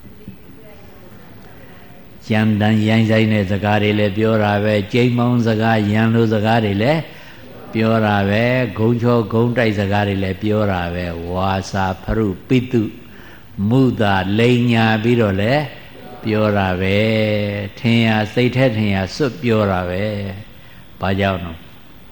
ရန်တန်ရိုင်းဆိုင်တဲ့စကားတွေလည်းပြောတာပဲကျိမ်းမောင်းစကားရန်လိုစကားတွေလည်းပြောတာပဲဂုံချောဂုံတိုက်စကားတွေလည်းပြောတာပဲဝါစာဖရုပိတုမုသာလိန်ညာပြီးတော့လည်းပြောတာပဲထင်ရစိတ်ထက်ထင်ရစွတ်ပြောတာပဲဘာကြောင့်တော့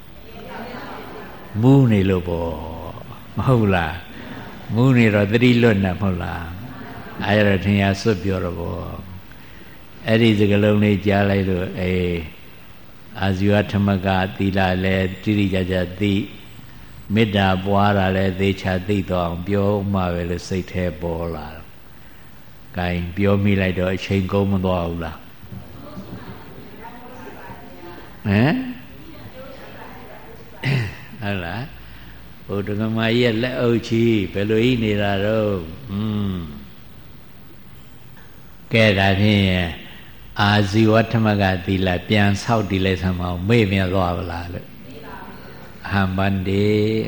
မူးနေလို့ပေါ့မဟုတ်လားမူးနေတော့သတိလွတ်နေမဟုတ်လားအဲ့ဒါထင်ရစွတ်ပြောတော့ပေါ့အဲ့ဒီစကားလုံးလေးကြားလိုက်လို့အေးအာဇီဝဓမ္မကသီလလည်းတိတိကျကျသိမေတ္တာပွားတာလည်းသေချာသိတော့အောင်ပြောမှပဲလို့စိတ်แท้ပေါ်လာတော့ gain ပြောမိလိုက်တော့အချိန်ကုန်မသွားဘူးလားဟမ်ဟုတ်လားဘုဒ္ဓဂမကြီးရဲ့လက်အုပ်ချီဘယ်လိုဤနေတာတော့อืมကဲဒါဖြင့်အာဇီဝဓမ္မကသီလပြန်ဆောက်တည်လိုက်ဆံမအောင်မေ့မြတ်သွားပါလားလို့အဟံဗန္တိ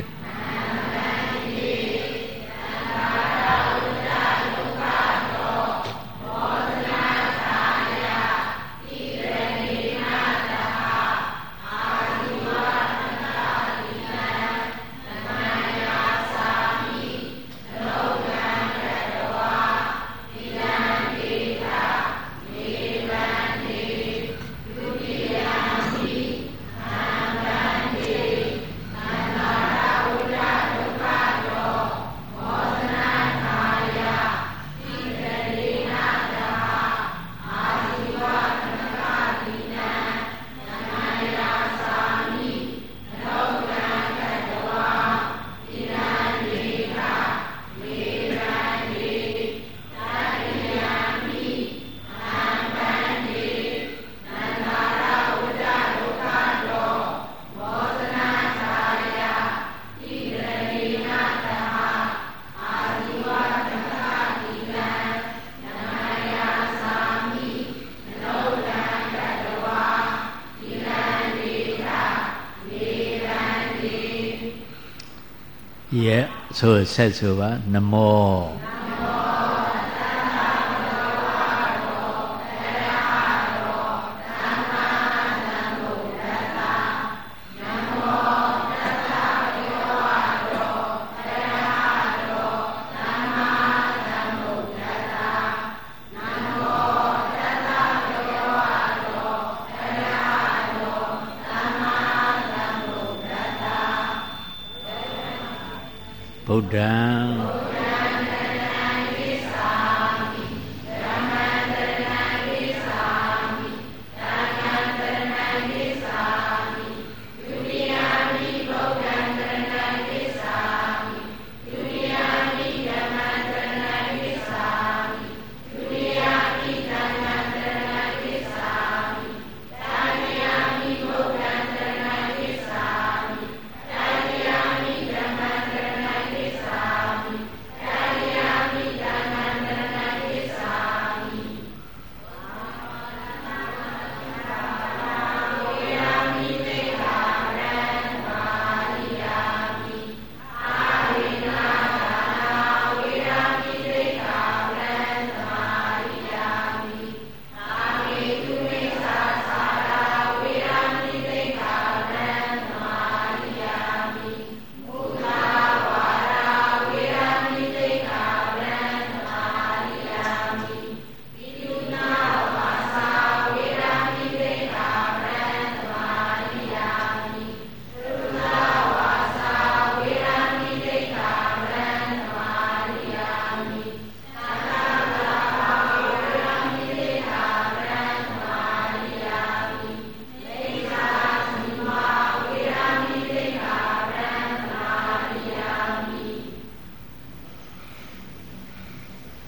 ရဲ့ဆိုဆက်ဆိုပါနမောဗုဒ္ဓံ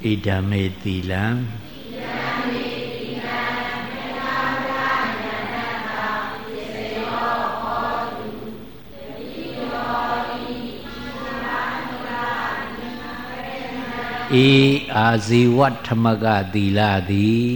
ဣဒံမေတိလံဤအာဇီဝထမကသီလသည်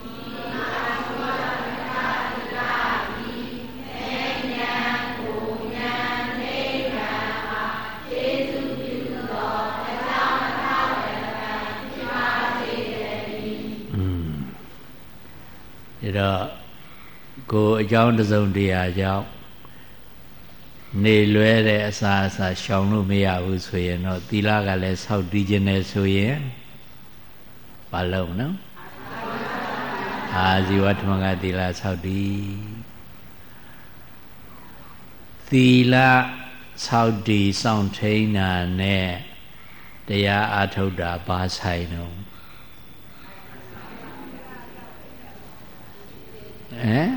ဒါကိုအကြောင်းတစ်စုံတရာကြောင့်နေလွဲတဲ့အစာအစာရှောင်လို့မရဘူးဆိုရင်တော့သီလကလည်းဆောက်တည်ခြင်းနဲ့ဆိုရင်ဘာလို့နော်အာဇီဝဓမ္မကသီလဆောက်တည်သီလဆောက်တည်စောင့်ထိန်တာနဲ့တရားအားထုတ်တာဘာဆိုင်တော့ဟမ်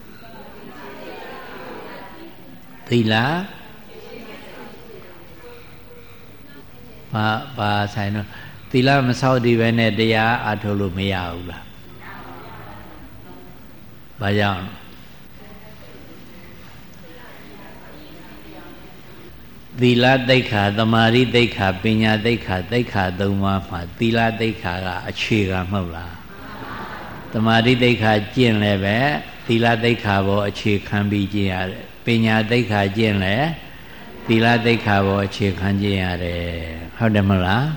သီလဘာဘာဆိုင်တော့သီလမဆောက်တည်ပဲနဲ့တရားအားထုတ်လို့မရဘူးလားဘာကြောင့်သီလသိက္ခာသမာဓိသိက္ခာပညာသိက္ခာသိက္ခာသုံးပါးမှာသီလသိက္ခာကအခြေခံမဟုတ်လားသမာဓိသိက္ခာကျင့်လည်းပဲသီလသိက္ခာဘောအခြေခံပြီးကျင့်ရတယ်ပညာသိက္ခာကျင့်လည်းသီလသိက္ခာဘောအခြေခံကျင့်ရတယ်ဟုတ်တယ်မလား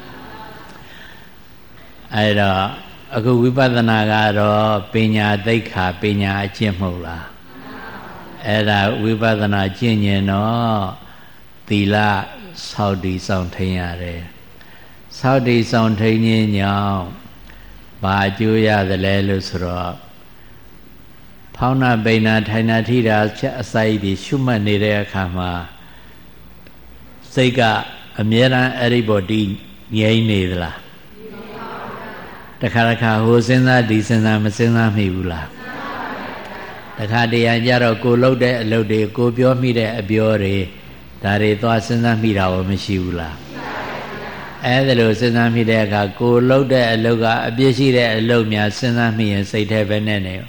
အဲ့တော့အခုဝိပဿနာကတော့ပညာသိက္ခာပညာအကျင့်မဟုတ်လားအဲ့ဒါဝိပဿနာကျင့်ရင်တော့သီလစောင့်တည်စောင့်ထိန်ရတယ်စောင့်တည်စောင့်ထိန်ခြင်းကြောင့်ဘာအကျိုးရသလဲလို့ဆိုတော့ဖောင်းနာပိန်နာထိုင်နာထိတာချက်အစိုက်ဒီရှုမှတ်နေတဲ့အခါမှာစိတ်ကအမြဲတမ်းအဲ့ဒီဘောဒီငြိမ့်နေသလားတခါတခါဟိုစဉ်းစားဒီစဉ်းစားမစဉ်းစားမိဘူးလားတခါတရံကြတော့ကိုလှုပ်တဲ့အလုပ်တွေကိုပြောမိတဲ့အပြောတွေဒါတွေသွားစဉ်းစားမိတာရောမရှိဘူးလားအဲ့ဒါလို့စဉ်းစားမိတဲ့အခါကိုလှုပ်တဲ့အလုပ်ကအပြည့်ရှိတဲ့အလုပ်များစဉ်းစားမိရင်စိတ်ထဲပဲနဲ့နေ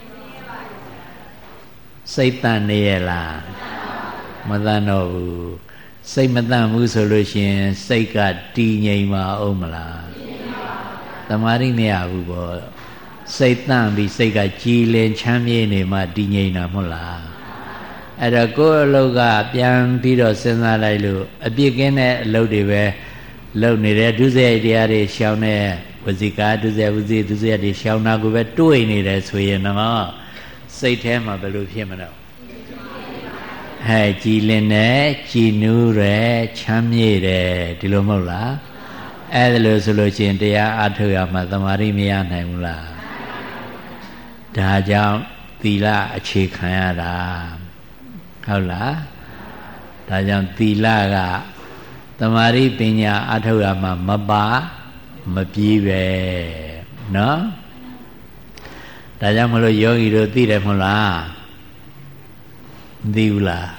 စိတ်တန်နေရလားမတန်တော့ဘူးစိတ်မတန်ဘူးဆိုလို့ရှိရင်စိတ်ကတည်ငြိမ်ပါအောင်မလားသမာဓိမရဘူးပေါ့စိတ်တန်ပြီးစိတ်ကကြည်လင်ချမ်းမြေ့နေမှတည်ငြိမ်တာမဟုတ်လားအဲ့တော့ကိုယ့်အလုပ်ကပြန်ပြီးတော့စဉ်းစားလိုက်လို့အပြစ်ကင်းတဲ့အလုပ်တွေပဲလုပ်နေတဲ့ဒုစရိုက်တရားတွေရှောင်တဲ့ဝစီကာဒုစရိုက်ဝစီဒုစရိုက်တွေရှောင်တာကိုပဲတွေးနေတယ်ဆိုရင်တော့စိတ်ထဲမှာဘယ်လိုဖြစ်မလဲဟဲ့ကြည်လင်တယ်ကြည်နူးတယ်ချမ်းမြေ့တယ်ဒီလိုမဟုတ်လားအဲ့ဒါလို့ဆိုလို့ရှိရင်တရားအားထုတ်ရမှသမာဓိမရနိုင်ဘူးလားဒါကြောင့်သီလအခြေခံရတာဟုတ်လားဒါကြောင့်သီလကသမာဓိပညာအားထုတ်ရမှမပါမပြေးပဲเนาะဒါကြောင့်မလို့ယောဂီတို့သိတယ်မဟုတ်လားမသိဘူးလား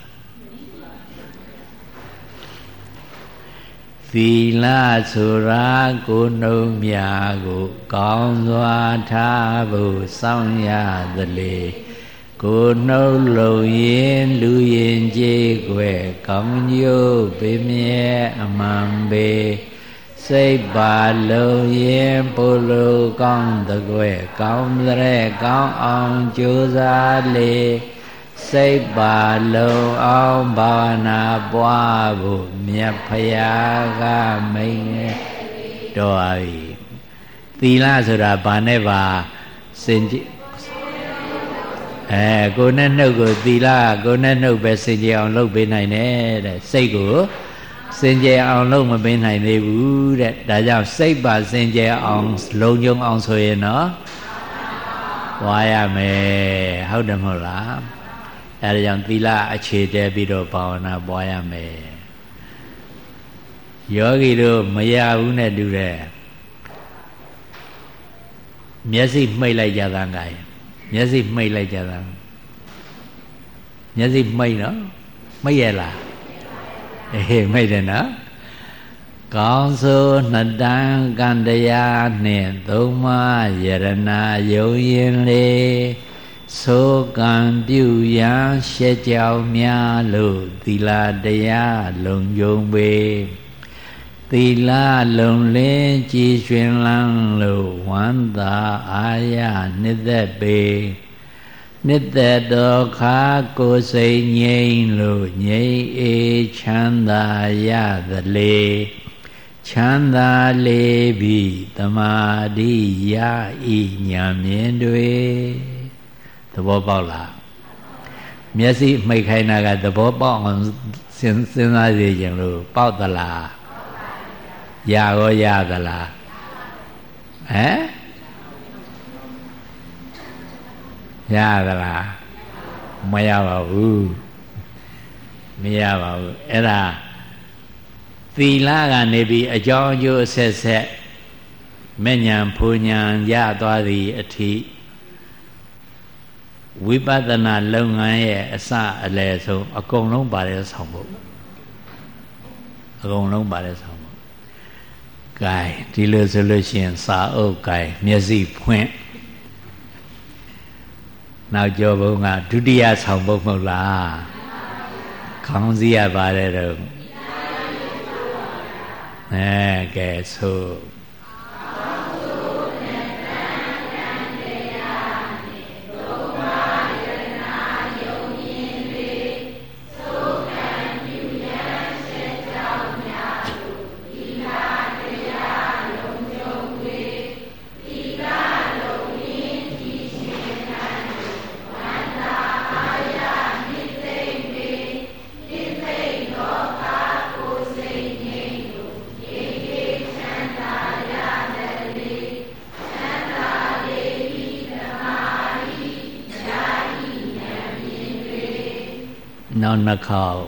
သီလဆိုရာကိုနှုံးမြာကိုကောင်းစွာထားဖို့စောင့်ရသလေကိုနှုတ်လုံရင်လူရင်ကြေးွယ်ကောင်းကျိုးပေးမြဲအမှန်ပေစိတ်ပါလုံရင်ပိုလိုကောင်းတကွယ်ကောင်းတဲ့ကောင်းအောင်ကြိုးစားလေစိတ်ပါလုံအောင်ဘာဝနာပွားဖို့မြတ်ဖရာကမိန်တော်ပါပြီသီလဆိုတာဘာနဲ့ပါစင်ကြအဲကိုယ်နဲ့နှုတ်ကိုသီလကိုယ်နဲ့နှုတ်ပဲစင်ကြအောင်လုပ်ပေးနိုင်တယ်တဲ့စိတ်ကိုစင်ကြအောင်လုပ်မပေးနိုင်သေးဘူးတဲ့ဒါကြောင့်စိတ်ပါစင်ကြအောင်လုံခြုံအောင်ဆိုရင်တော့ဝါရမယ်ဟုတ်တယ်မဟုတ်လားအဲဒါကြောင့်သီလအခြေတည်ပြီးတော့ဘာဝနာပွားရမယ်ယောဂီတို့မရဘူးနဲ့တူတယ်မျက်စိမှိတ်လိုက်ကြတာကဲမျက်စိမှိတ်လိုက်ကြတာမျက်စိမှိတ်နော်မှိတ်ရလားအေးမှိတ်တယ်နော်ကောင်းဆိုးနှစ်တန်ကံတရားနှင့်သုံးပါးယရနာယုံရင်လေဆိုကံပြုရန်ရှက်ကြောင်များလို့သီလတရားလုံယုံပေသီလလုံလင်းကြည်ရွှင်လန်းလို့ဝမ်းသာအာရနှစ်သက်ပေနှစ်သက်တော်ခါကိုယ်စိတ်ငြိမ်လို့ငြိမ်အေးချမ်းသာရသလေချမ်းသာလေပြီတမာတိရဤညာမြင်တွေသဘောပေါက်လားမျက်စိမှိတ်ခိုင်းတာကသဘောပေါက်အောင်စဉ်းစားစေခြင်းလို့ပေါက်သလားရရောရသလားဟမ်ရသလားမရပါဘူးမရပါဘူးအဲ့ဒါသီလကနေပြီးအကြောင်းအကျိုးအဆက်ဆက်မဲ့ညာဖူညာရသွားသည်အထိဝိပဿနာလုပ်ငန်းရဲ့အစအလယ်ဆုံးအကုန်လုံးပါတဲ့ဆောင်ဖို့အကုန်လုံးပါတဲ့ဆောင်ဖို့ gain ဒီလိုဆိုလို့ရှိရင်စာအုပ် gain မျက်စိဖွင့်နောက်ကျော်ဘုံကဒုတိယဆောင်ဖို့မဟုတ်လားခေါင်းစည်းရပါတယ်တော့အဲကဲဆိုနောက်နှစ်ခေါက်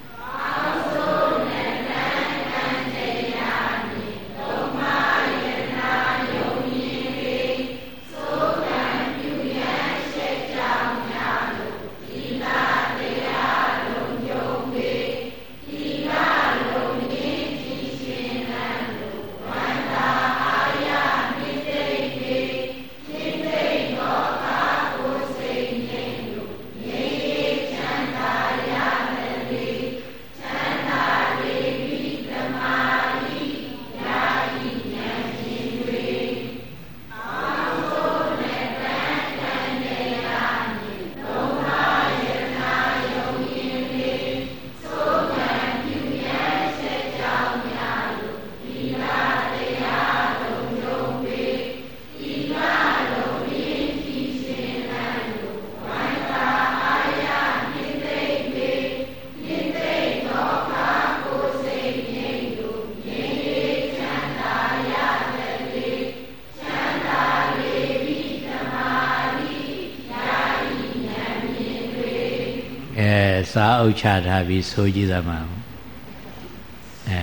စာအုပ်ချထားပြီးဆိုကြည့်သမှာအဲ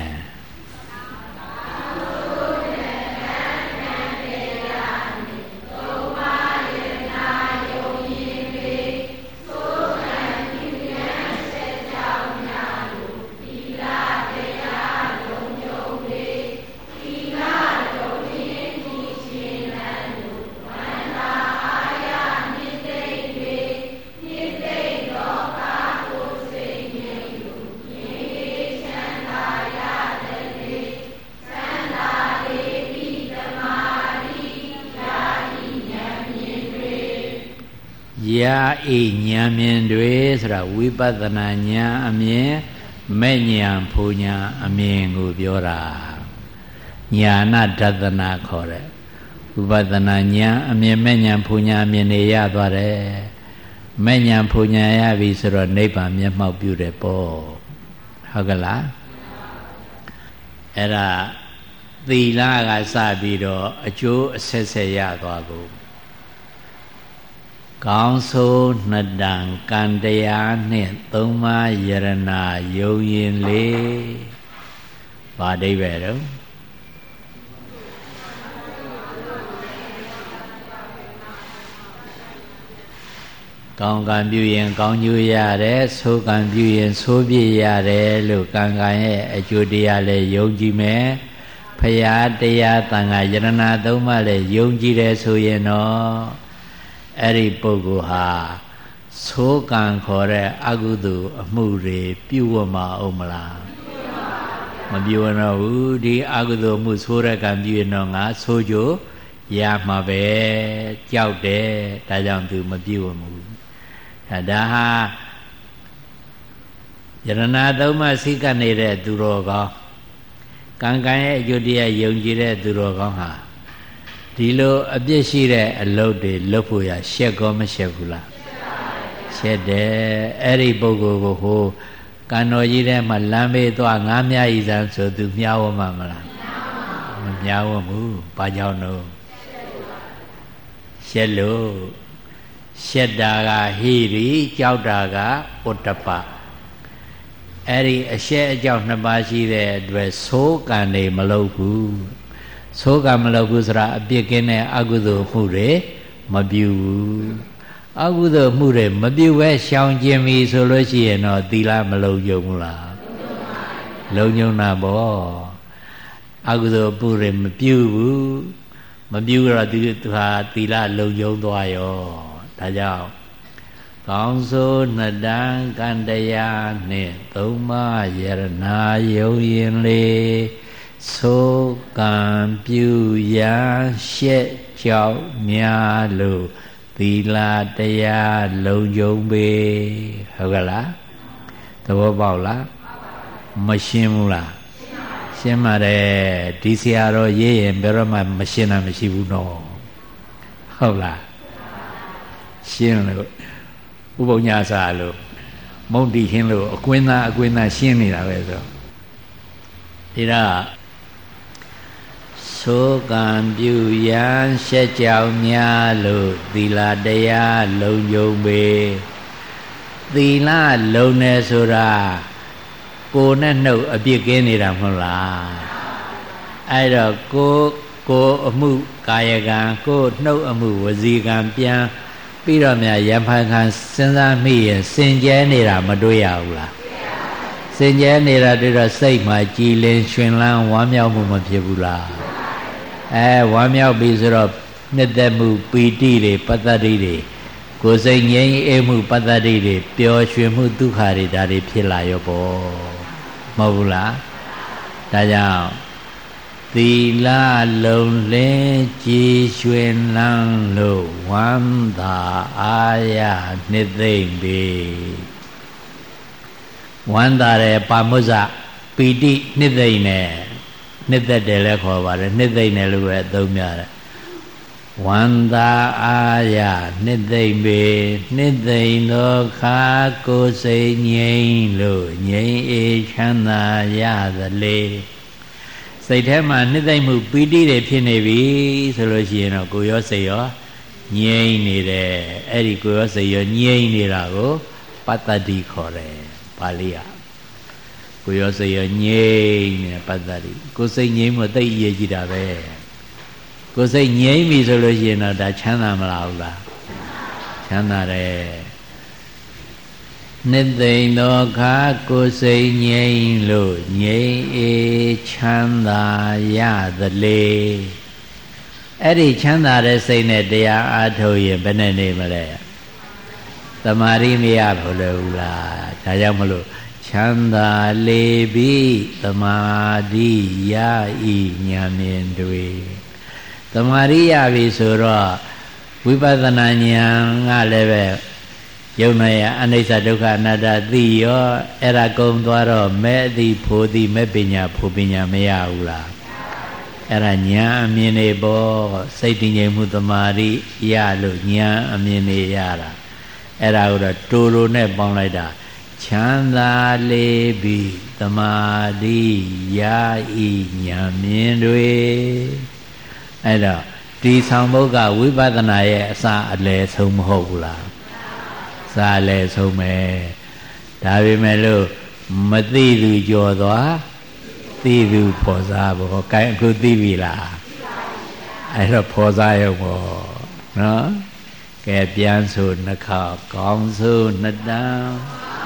ရာဤဉာဏ်မြင်တွေဆိုတာဝိပဿနာဉာဏ်အမြင်မဲ့ဉာဏ်ဖူဉာဏ်အမြင်ကိုပြောတာဉာဏဒသနာခေါ်တယ်ဝိပဿနာဉာဏ်အမြင်မဲ့ဉာဏ်ဖူဉာဏ်အမြင်တွေရသွားတယ်မဲ့ဉာဏ်ဖူဉာဏ်ရပြီဆိုတော့နိဗ္ဗာန်မျက်မှောက်ပြုတယ်ပေါ့ဟုတ်ကလားအဲ့ဒါသီလကစပြီးတော့အကျိုးအဆက်ဆက်ရသွားကိုကောင်းဆိုးနှစ်တန်ကံတရားနှင့်သုံးပါးယရနာယုံရင်လေဘာအဓိပ္ပာယ်တော့ဟကောင်းကံပြုရင်ကောင်းကျိုးရတယ်ဆိုးကံပြုရင်ဆိုးပြည့်ရတယ်လို့ကံကံရဲ့အကျိုးတရားလည်းယုံကြည်မယ်ဖရာတရားသံဃာယရဏသုံးပါးလည်းယုံကြည်တယ်ဆိုရင်တော့အဲ့ဒီပုဂ္ဂိုလ်ဟာဆိုးကံခေါ်တဲ့အကုသိုလ်အမှုတွေပြုဝတ်မအောင်မလားမပြုဝတ်တော့ဘူးဒီအကုသိုလ်မှုဆိုးတဲ့ကံပြုရင်တော့ငါဆိုးကြရမှာပဲကြောက်တယ်ဒါကြောင့်သူမပြုဝတ်ဘူးဒါဟာယရဏသုံးပါးစိတ်ကနေတဲ့သူတော်ကောင်းကံကံရဲ့အကျိုးတရားယုံကြည်တဲ့သူတော်ကောင်းဟာဒီလိုအပြစ်ရှိတဲ့အလုပ်တွေလုပ်ဖို့ရရှက်ကောမရှက်ဘူးလားရှက်တယ်အဲ့ဒီပုဂ္ဂိုလ်ကိုဟိုကံတော်ကြီးထဲမှာလမ်းမေးသွားငါးမြဤစံဆိုသူမြားဝမှာမလားမမြားဝဘူးဘာကြောင့်လို့ရှက်လို့ရှက်တာကဟိရိကြောက်တာကဥတ္တပအဲ့ဒီအရှက်အကြောက်နှစ်ပါးရှိတဲ့အတွက်သိုးကံတွေမလုပ်ဘူးသိုးကံမလုပ်ဘူးဆိုတာအပြစ်ကင်းတဲ့အကုသိုလ်မှုတွေမပြုဘူးအကုသိုလ်မှုတွေမပြုဘဲရှောင်ကျင်ပြီဆိုလို့ရှိရင်တော့သီလမလုံခြုံဘူးလားလုံခြုံတာပေါ့အကုသိုလ်မှုတွေမပြုဘူးမပြုတော့သူဟာသီလလုံခြုံသွားရောဒါကြောင့်ကောင်းဆိုးနှစ်တန်းကံတရားနဲ့သုံးပါးယရဏယုံရင်လေသိုးကံပြုရာရှက်ကြောက်များလို့သီလတရားလုံခြုံပေဟုတ်ကလားသဘောပေါက်လားမရှင်းဘူးလားရှင်းပါတယ်ဒီဆရာတော်ရေးရင်ဘယ်တော့မှမရှင်းတာမရှိဘူးတော့ဟုတ်လားရှင်းလို့ဥပုံညာစာလို့မုံတီဟင်းလို့အကွင်းသားအကွင်းသားရှင်းနေတာပဲဆိုဒီတော့သိုးကံပြုရန်ရှက်ကြောင်များလို့သီလတရားလုံခြုံပေသီလလုံနေဆိုတာကိုယ်နဲ့နှုတ်အပြစ်ကင်းနေတာမဟုတ်လားအဲ့တော့ကိုယ်ကိုယ်အမှုကာယကံကိုယ်နှုတ်အမှုဝစီကံပြန်ပြီးတော့မြရံဖန်ခံစဉ်းစားမိရင်စင်ကြဲနေတာမတွေ့ရဘူးလားစင်ကြဲနေတာတွေ့တော့စိတ်မှာကြည်လင်ရွှင်လန်းဝမ်းမြောက်မှုမဖြစ်ဘူးလားအဲဝမ်းမြောက်ပြီဆိုတော့နှစ်သက်မှုပီတိတွေပတ္တတိတွေကိုယ်စိတ်ငြိမ်းအေးမှုပတ္တတိတွေပျော်ရွှင်မှုဒုက္ခတွေဒါတွေဖြစ်လာရောပေါ့မဟုတ်ဘူးလားဒါကြောင့်သီလလုံလင်းကြည်ရွှင်လန်းလို့ဝမ်းသာအာရနှစ်သိမ့်ပြီဝမ်းသာတဲ့ပါမုဇ္ဇပီတိနှစ်သိမ့်နဲ့နှစ်သက်တယ်လည်းခေါ်ပါတယ်နှစ်သိမ့်တယ်လို့လည်းအသုံးများတယ်ဝန္တာအာရနှစ်သိမ့်ပေနှစ်သိမ့်သောခါကိုယ်စိတ်ငြိမ်းလို့ငြိမ်းအေးချမ်းသာရသလေစိတ်ထဲမှာနှစ်သိမ့်မှုပီတိတွေဖြစ်နေပြီဆိုလို့ရှိရင်တော့ကိုယ်ရောစိတ်ရောငြိမ်းနေတယ်အဲ့ဒီကိုယ်ရောစိတ်ရောငြိမ်းနေတာကိုပတ္တတိခေါ်တယ်ပါဠိကကိုယ်ရောစိတ်ရောငြိမ်းနေပတ္တတိကိုယ်စိတ်ငြိမ်းမှုသိအရေးကြီးတာပဲကိုယ်စိတ်ငြိမ်းပြီဆိုလို့ရှိရင်တော့ဒါချမ်းသာမလားဟုတ်လားချမ်းသာတယ်နှစ်သိမ့်သောခါကိုယ်စိတ်ငြိမ်းလို့ငြိမ်းအေးချမ်းသာရသလေအဲ့ဒီချမ်းသာတဲ့စိတ်နဲ့တရားအားထုတ်ရင်ဘယ်နဲ့နေမလဲသမာဓိမရဘူးလို့လားဒါကြောင့်မလို့ချမ်းသာလေပြီသမာဓိရဤဉာဏ်မြင်တွေသမာဓိရပြီဆိုတော့ဝိပဿနာဉာဏ်ကလည်းပဲယုံနာယအနိစ္စဒုက္ခအနတ္တသိရောအဲ့ဒါကုံသွားတော့မဲ့အသိဖို့သိမဲ့ပညာဖို့ပညာမရဘူးလားအဲ့ဒါဉာဏ်အမြင်တွေပေါ့စိတ်တည်ငြိမ်မှုသမာဓိရလို့ဉာဏ်အမြင်တွေရတာအဲ့ဒါကိုတော့တူတူနဲ့ပေါင်းလိုက်တာချမ်းသာလေပြီသမာဓိရဤဉာဏ်မြင်တွေအဲ့တော့ဒီဆောင်ဘုတ်ကဝိပဿနာရဲ့အစအလယ်ဆုံးမဟုတ်ဘူးလားစအလယ်ဆုံးပဲဒါပေမဲ့လို့မသိသူကြော်သွားသိသူဖော်စားဘောကိုင်းအခုသိပြီလားအဲ့တော့ဖော်စားရုံပေါ့နော်ကဲပြန်ဆိုနှစ်ခါကောင်းဆိုနှစ်တန်း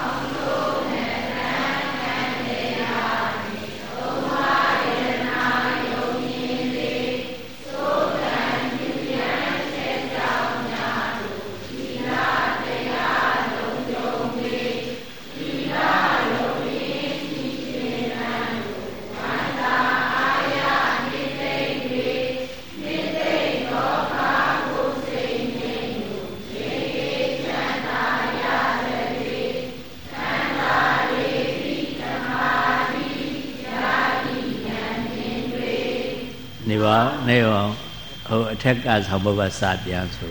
နေပါနေပါဟိုအထက်ကဆောင်ဘုရားစပြန်ဆို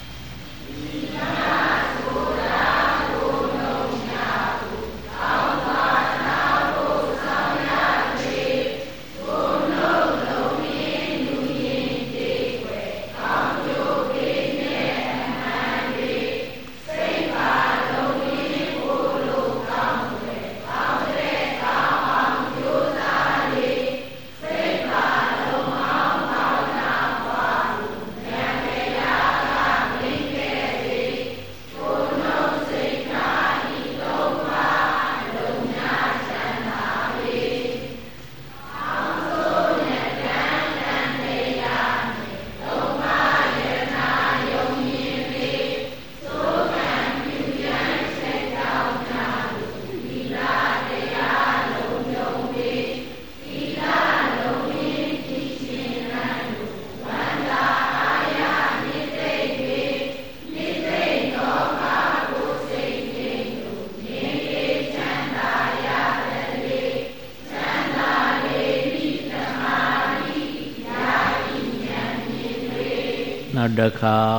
နောက်တစ်ခါ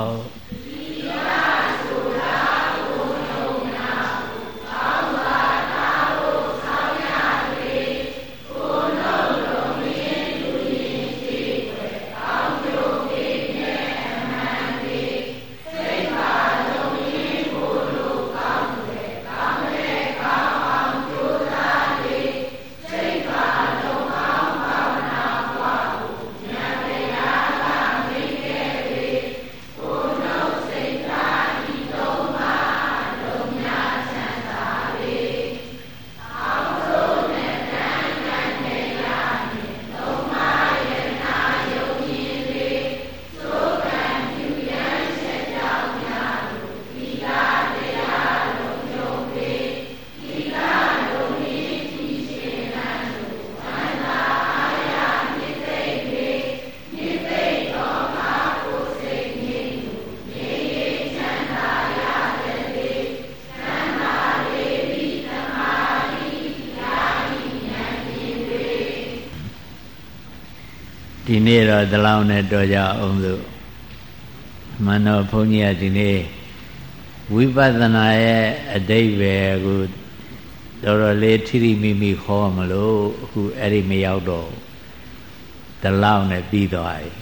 ဒီနေ့တော့ဒီလောက်နဲ့တော်ကြအောင်လို့မှန်တော့ဘုန်းကြီးကဒီနေ့ဝိပဿနာရဲ့အဓိပ္ပာယ်ကိုတော်တော်လေးထိထိမိမိခေါ်မလို့အခုအဲ့ဒီမရောက်တော့ဒီလောက်နဲ့ပြီးသွားပြီ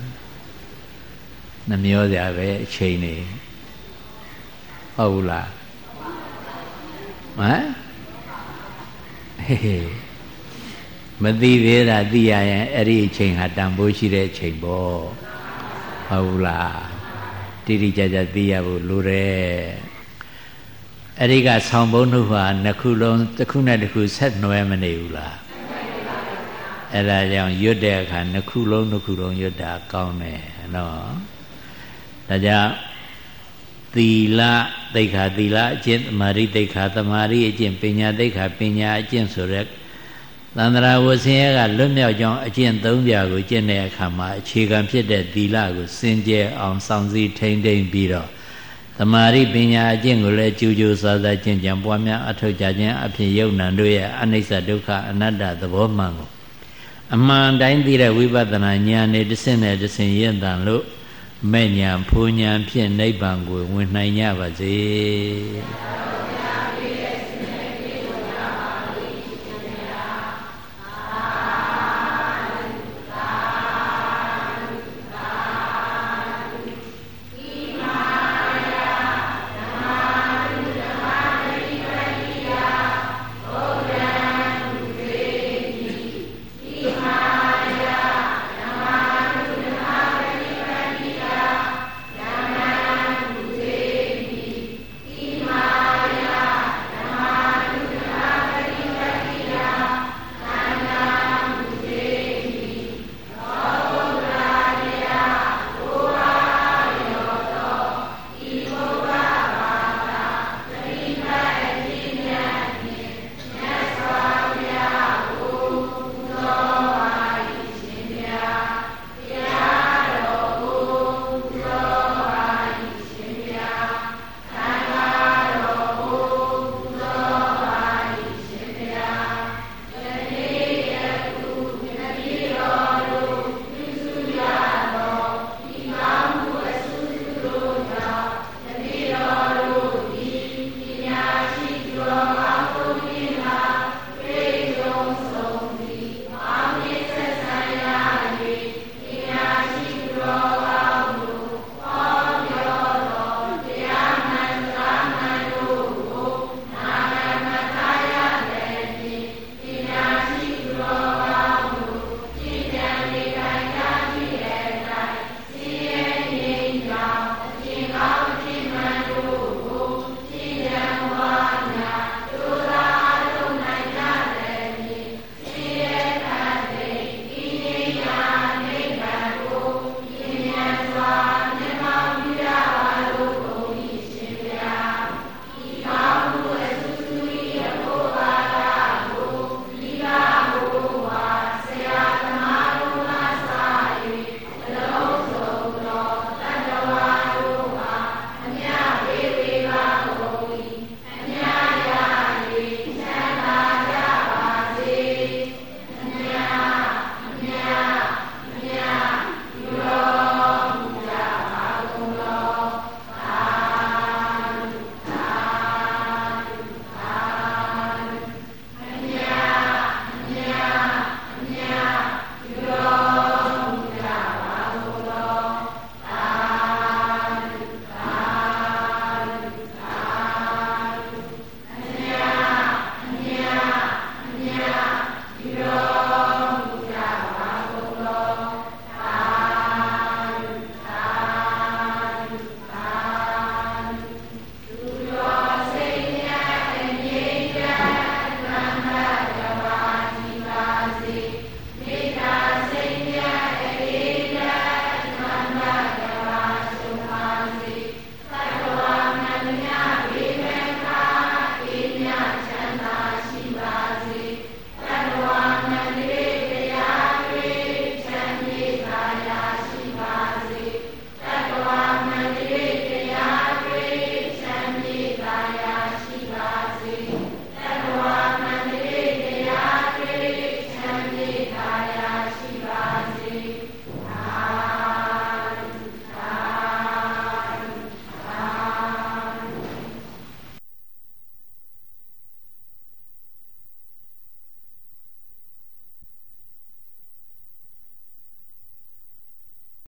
နှမျောစရာပဲအချိန်နေဟုတ်ဘူးလားဟမ်ဟေးဟေးမသိသေးတာသိရရင်အဲ့ဒီအချိန်ဟာတန်ဖိုးရှိတဲ့အချိန်ပေါ့ဟုတ်လားတိတိကျကျသိရဖို့လိုတယ်အဲ့ဒီကဆောင်းဘုံနှုတ်ဟာနှစ်ခုလုံးတစ်ခုနဲ့တစ်ခုဆက်နွယ်မနေဘူးလားအဲ့ဒါကြောင့်ရွတ်တဲ့အခါနှစ်ခုလုံးနှစ်ခုလုံးရွတ်တာကောင်းတယ်နော်ဒါကြောင့်သီလသိက္ခာသီလအကျင့်သမာဓိသိက္ခာသမာဓိအကျင့်ပညာသိက္ခာပညာအကျင့်ဆိုရက်သန္တရာဝဆင်းရဲကလွတ်မြောက်ကြောင်းအကျင့်သုံးပြားကိုကျင့်တဲ့အခါမှာအခြေခံဖြစ်တဲ့သီလကိုစင်ကြယ်အောင်စောင့်စည်းထိန်းသိမ်းပြီးတော့သမာဓိပညာအကျင့်ကိုလည်းကြိုးကြိုးစားစားကျင့်ကြံပွားများအထောက်ကြခြင်းအဖြစ်ယုံနာတို့ရဲ့အနိစ္စဒုက္ခအနတ္တသဘောမှန်ကိုအမှန်တိုင်းသိတဲ့ဝိပဿနာဉာဏ်နဲ့တစ်ဆင့်နဲ့တစ်ဆင့်ရင့်တန်လို့မဲ့ဉာဏ်ဖူဉာဏ်ဖြင့်နိဗ္ဗာန်ကိုဝင်နိုင်ကြပါစေ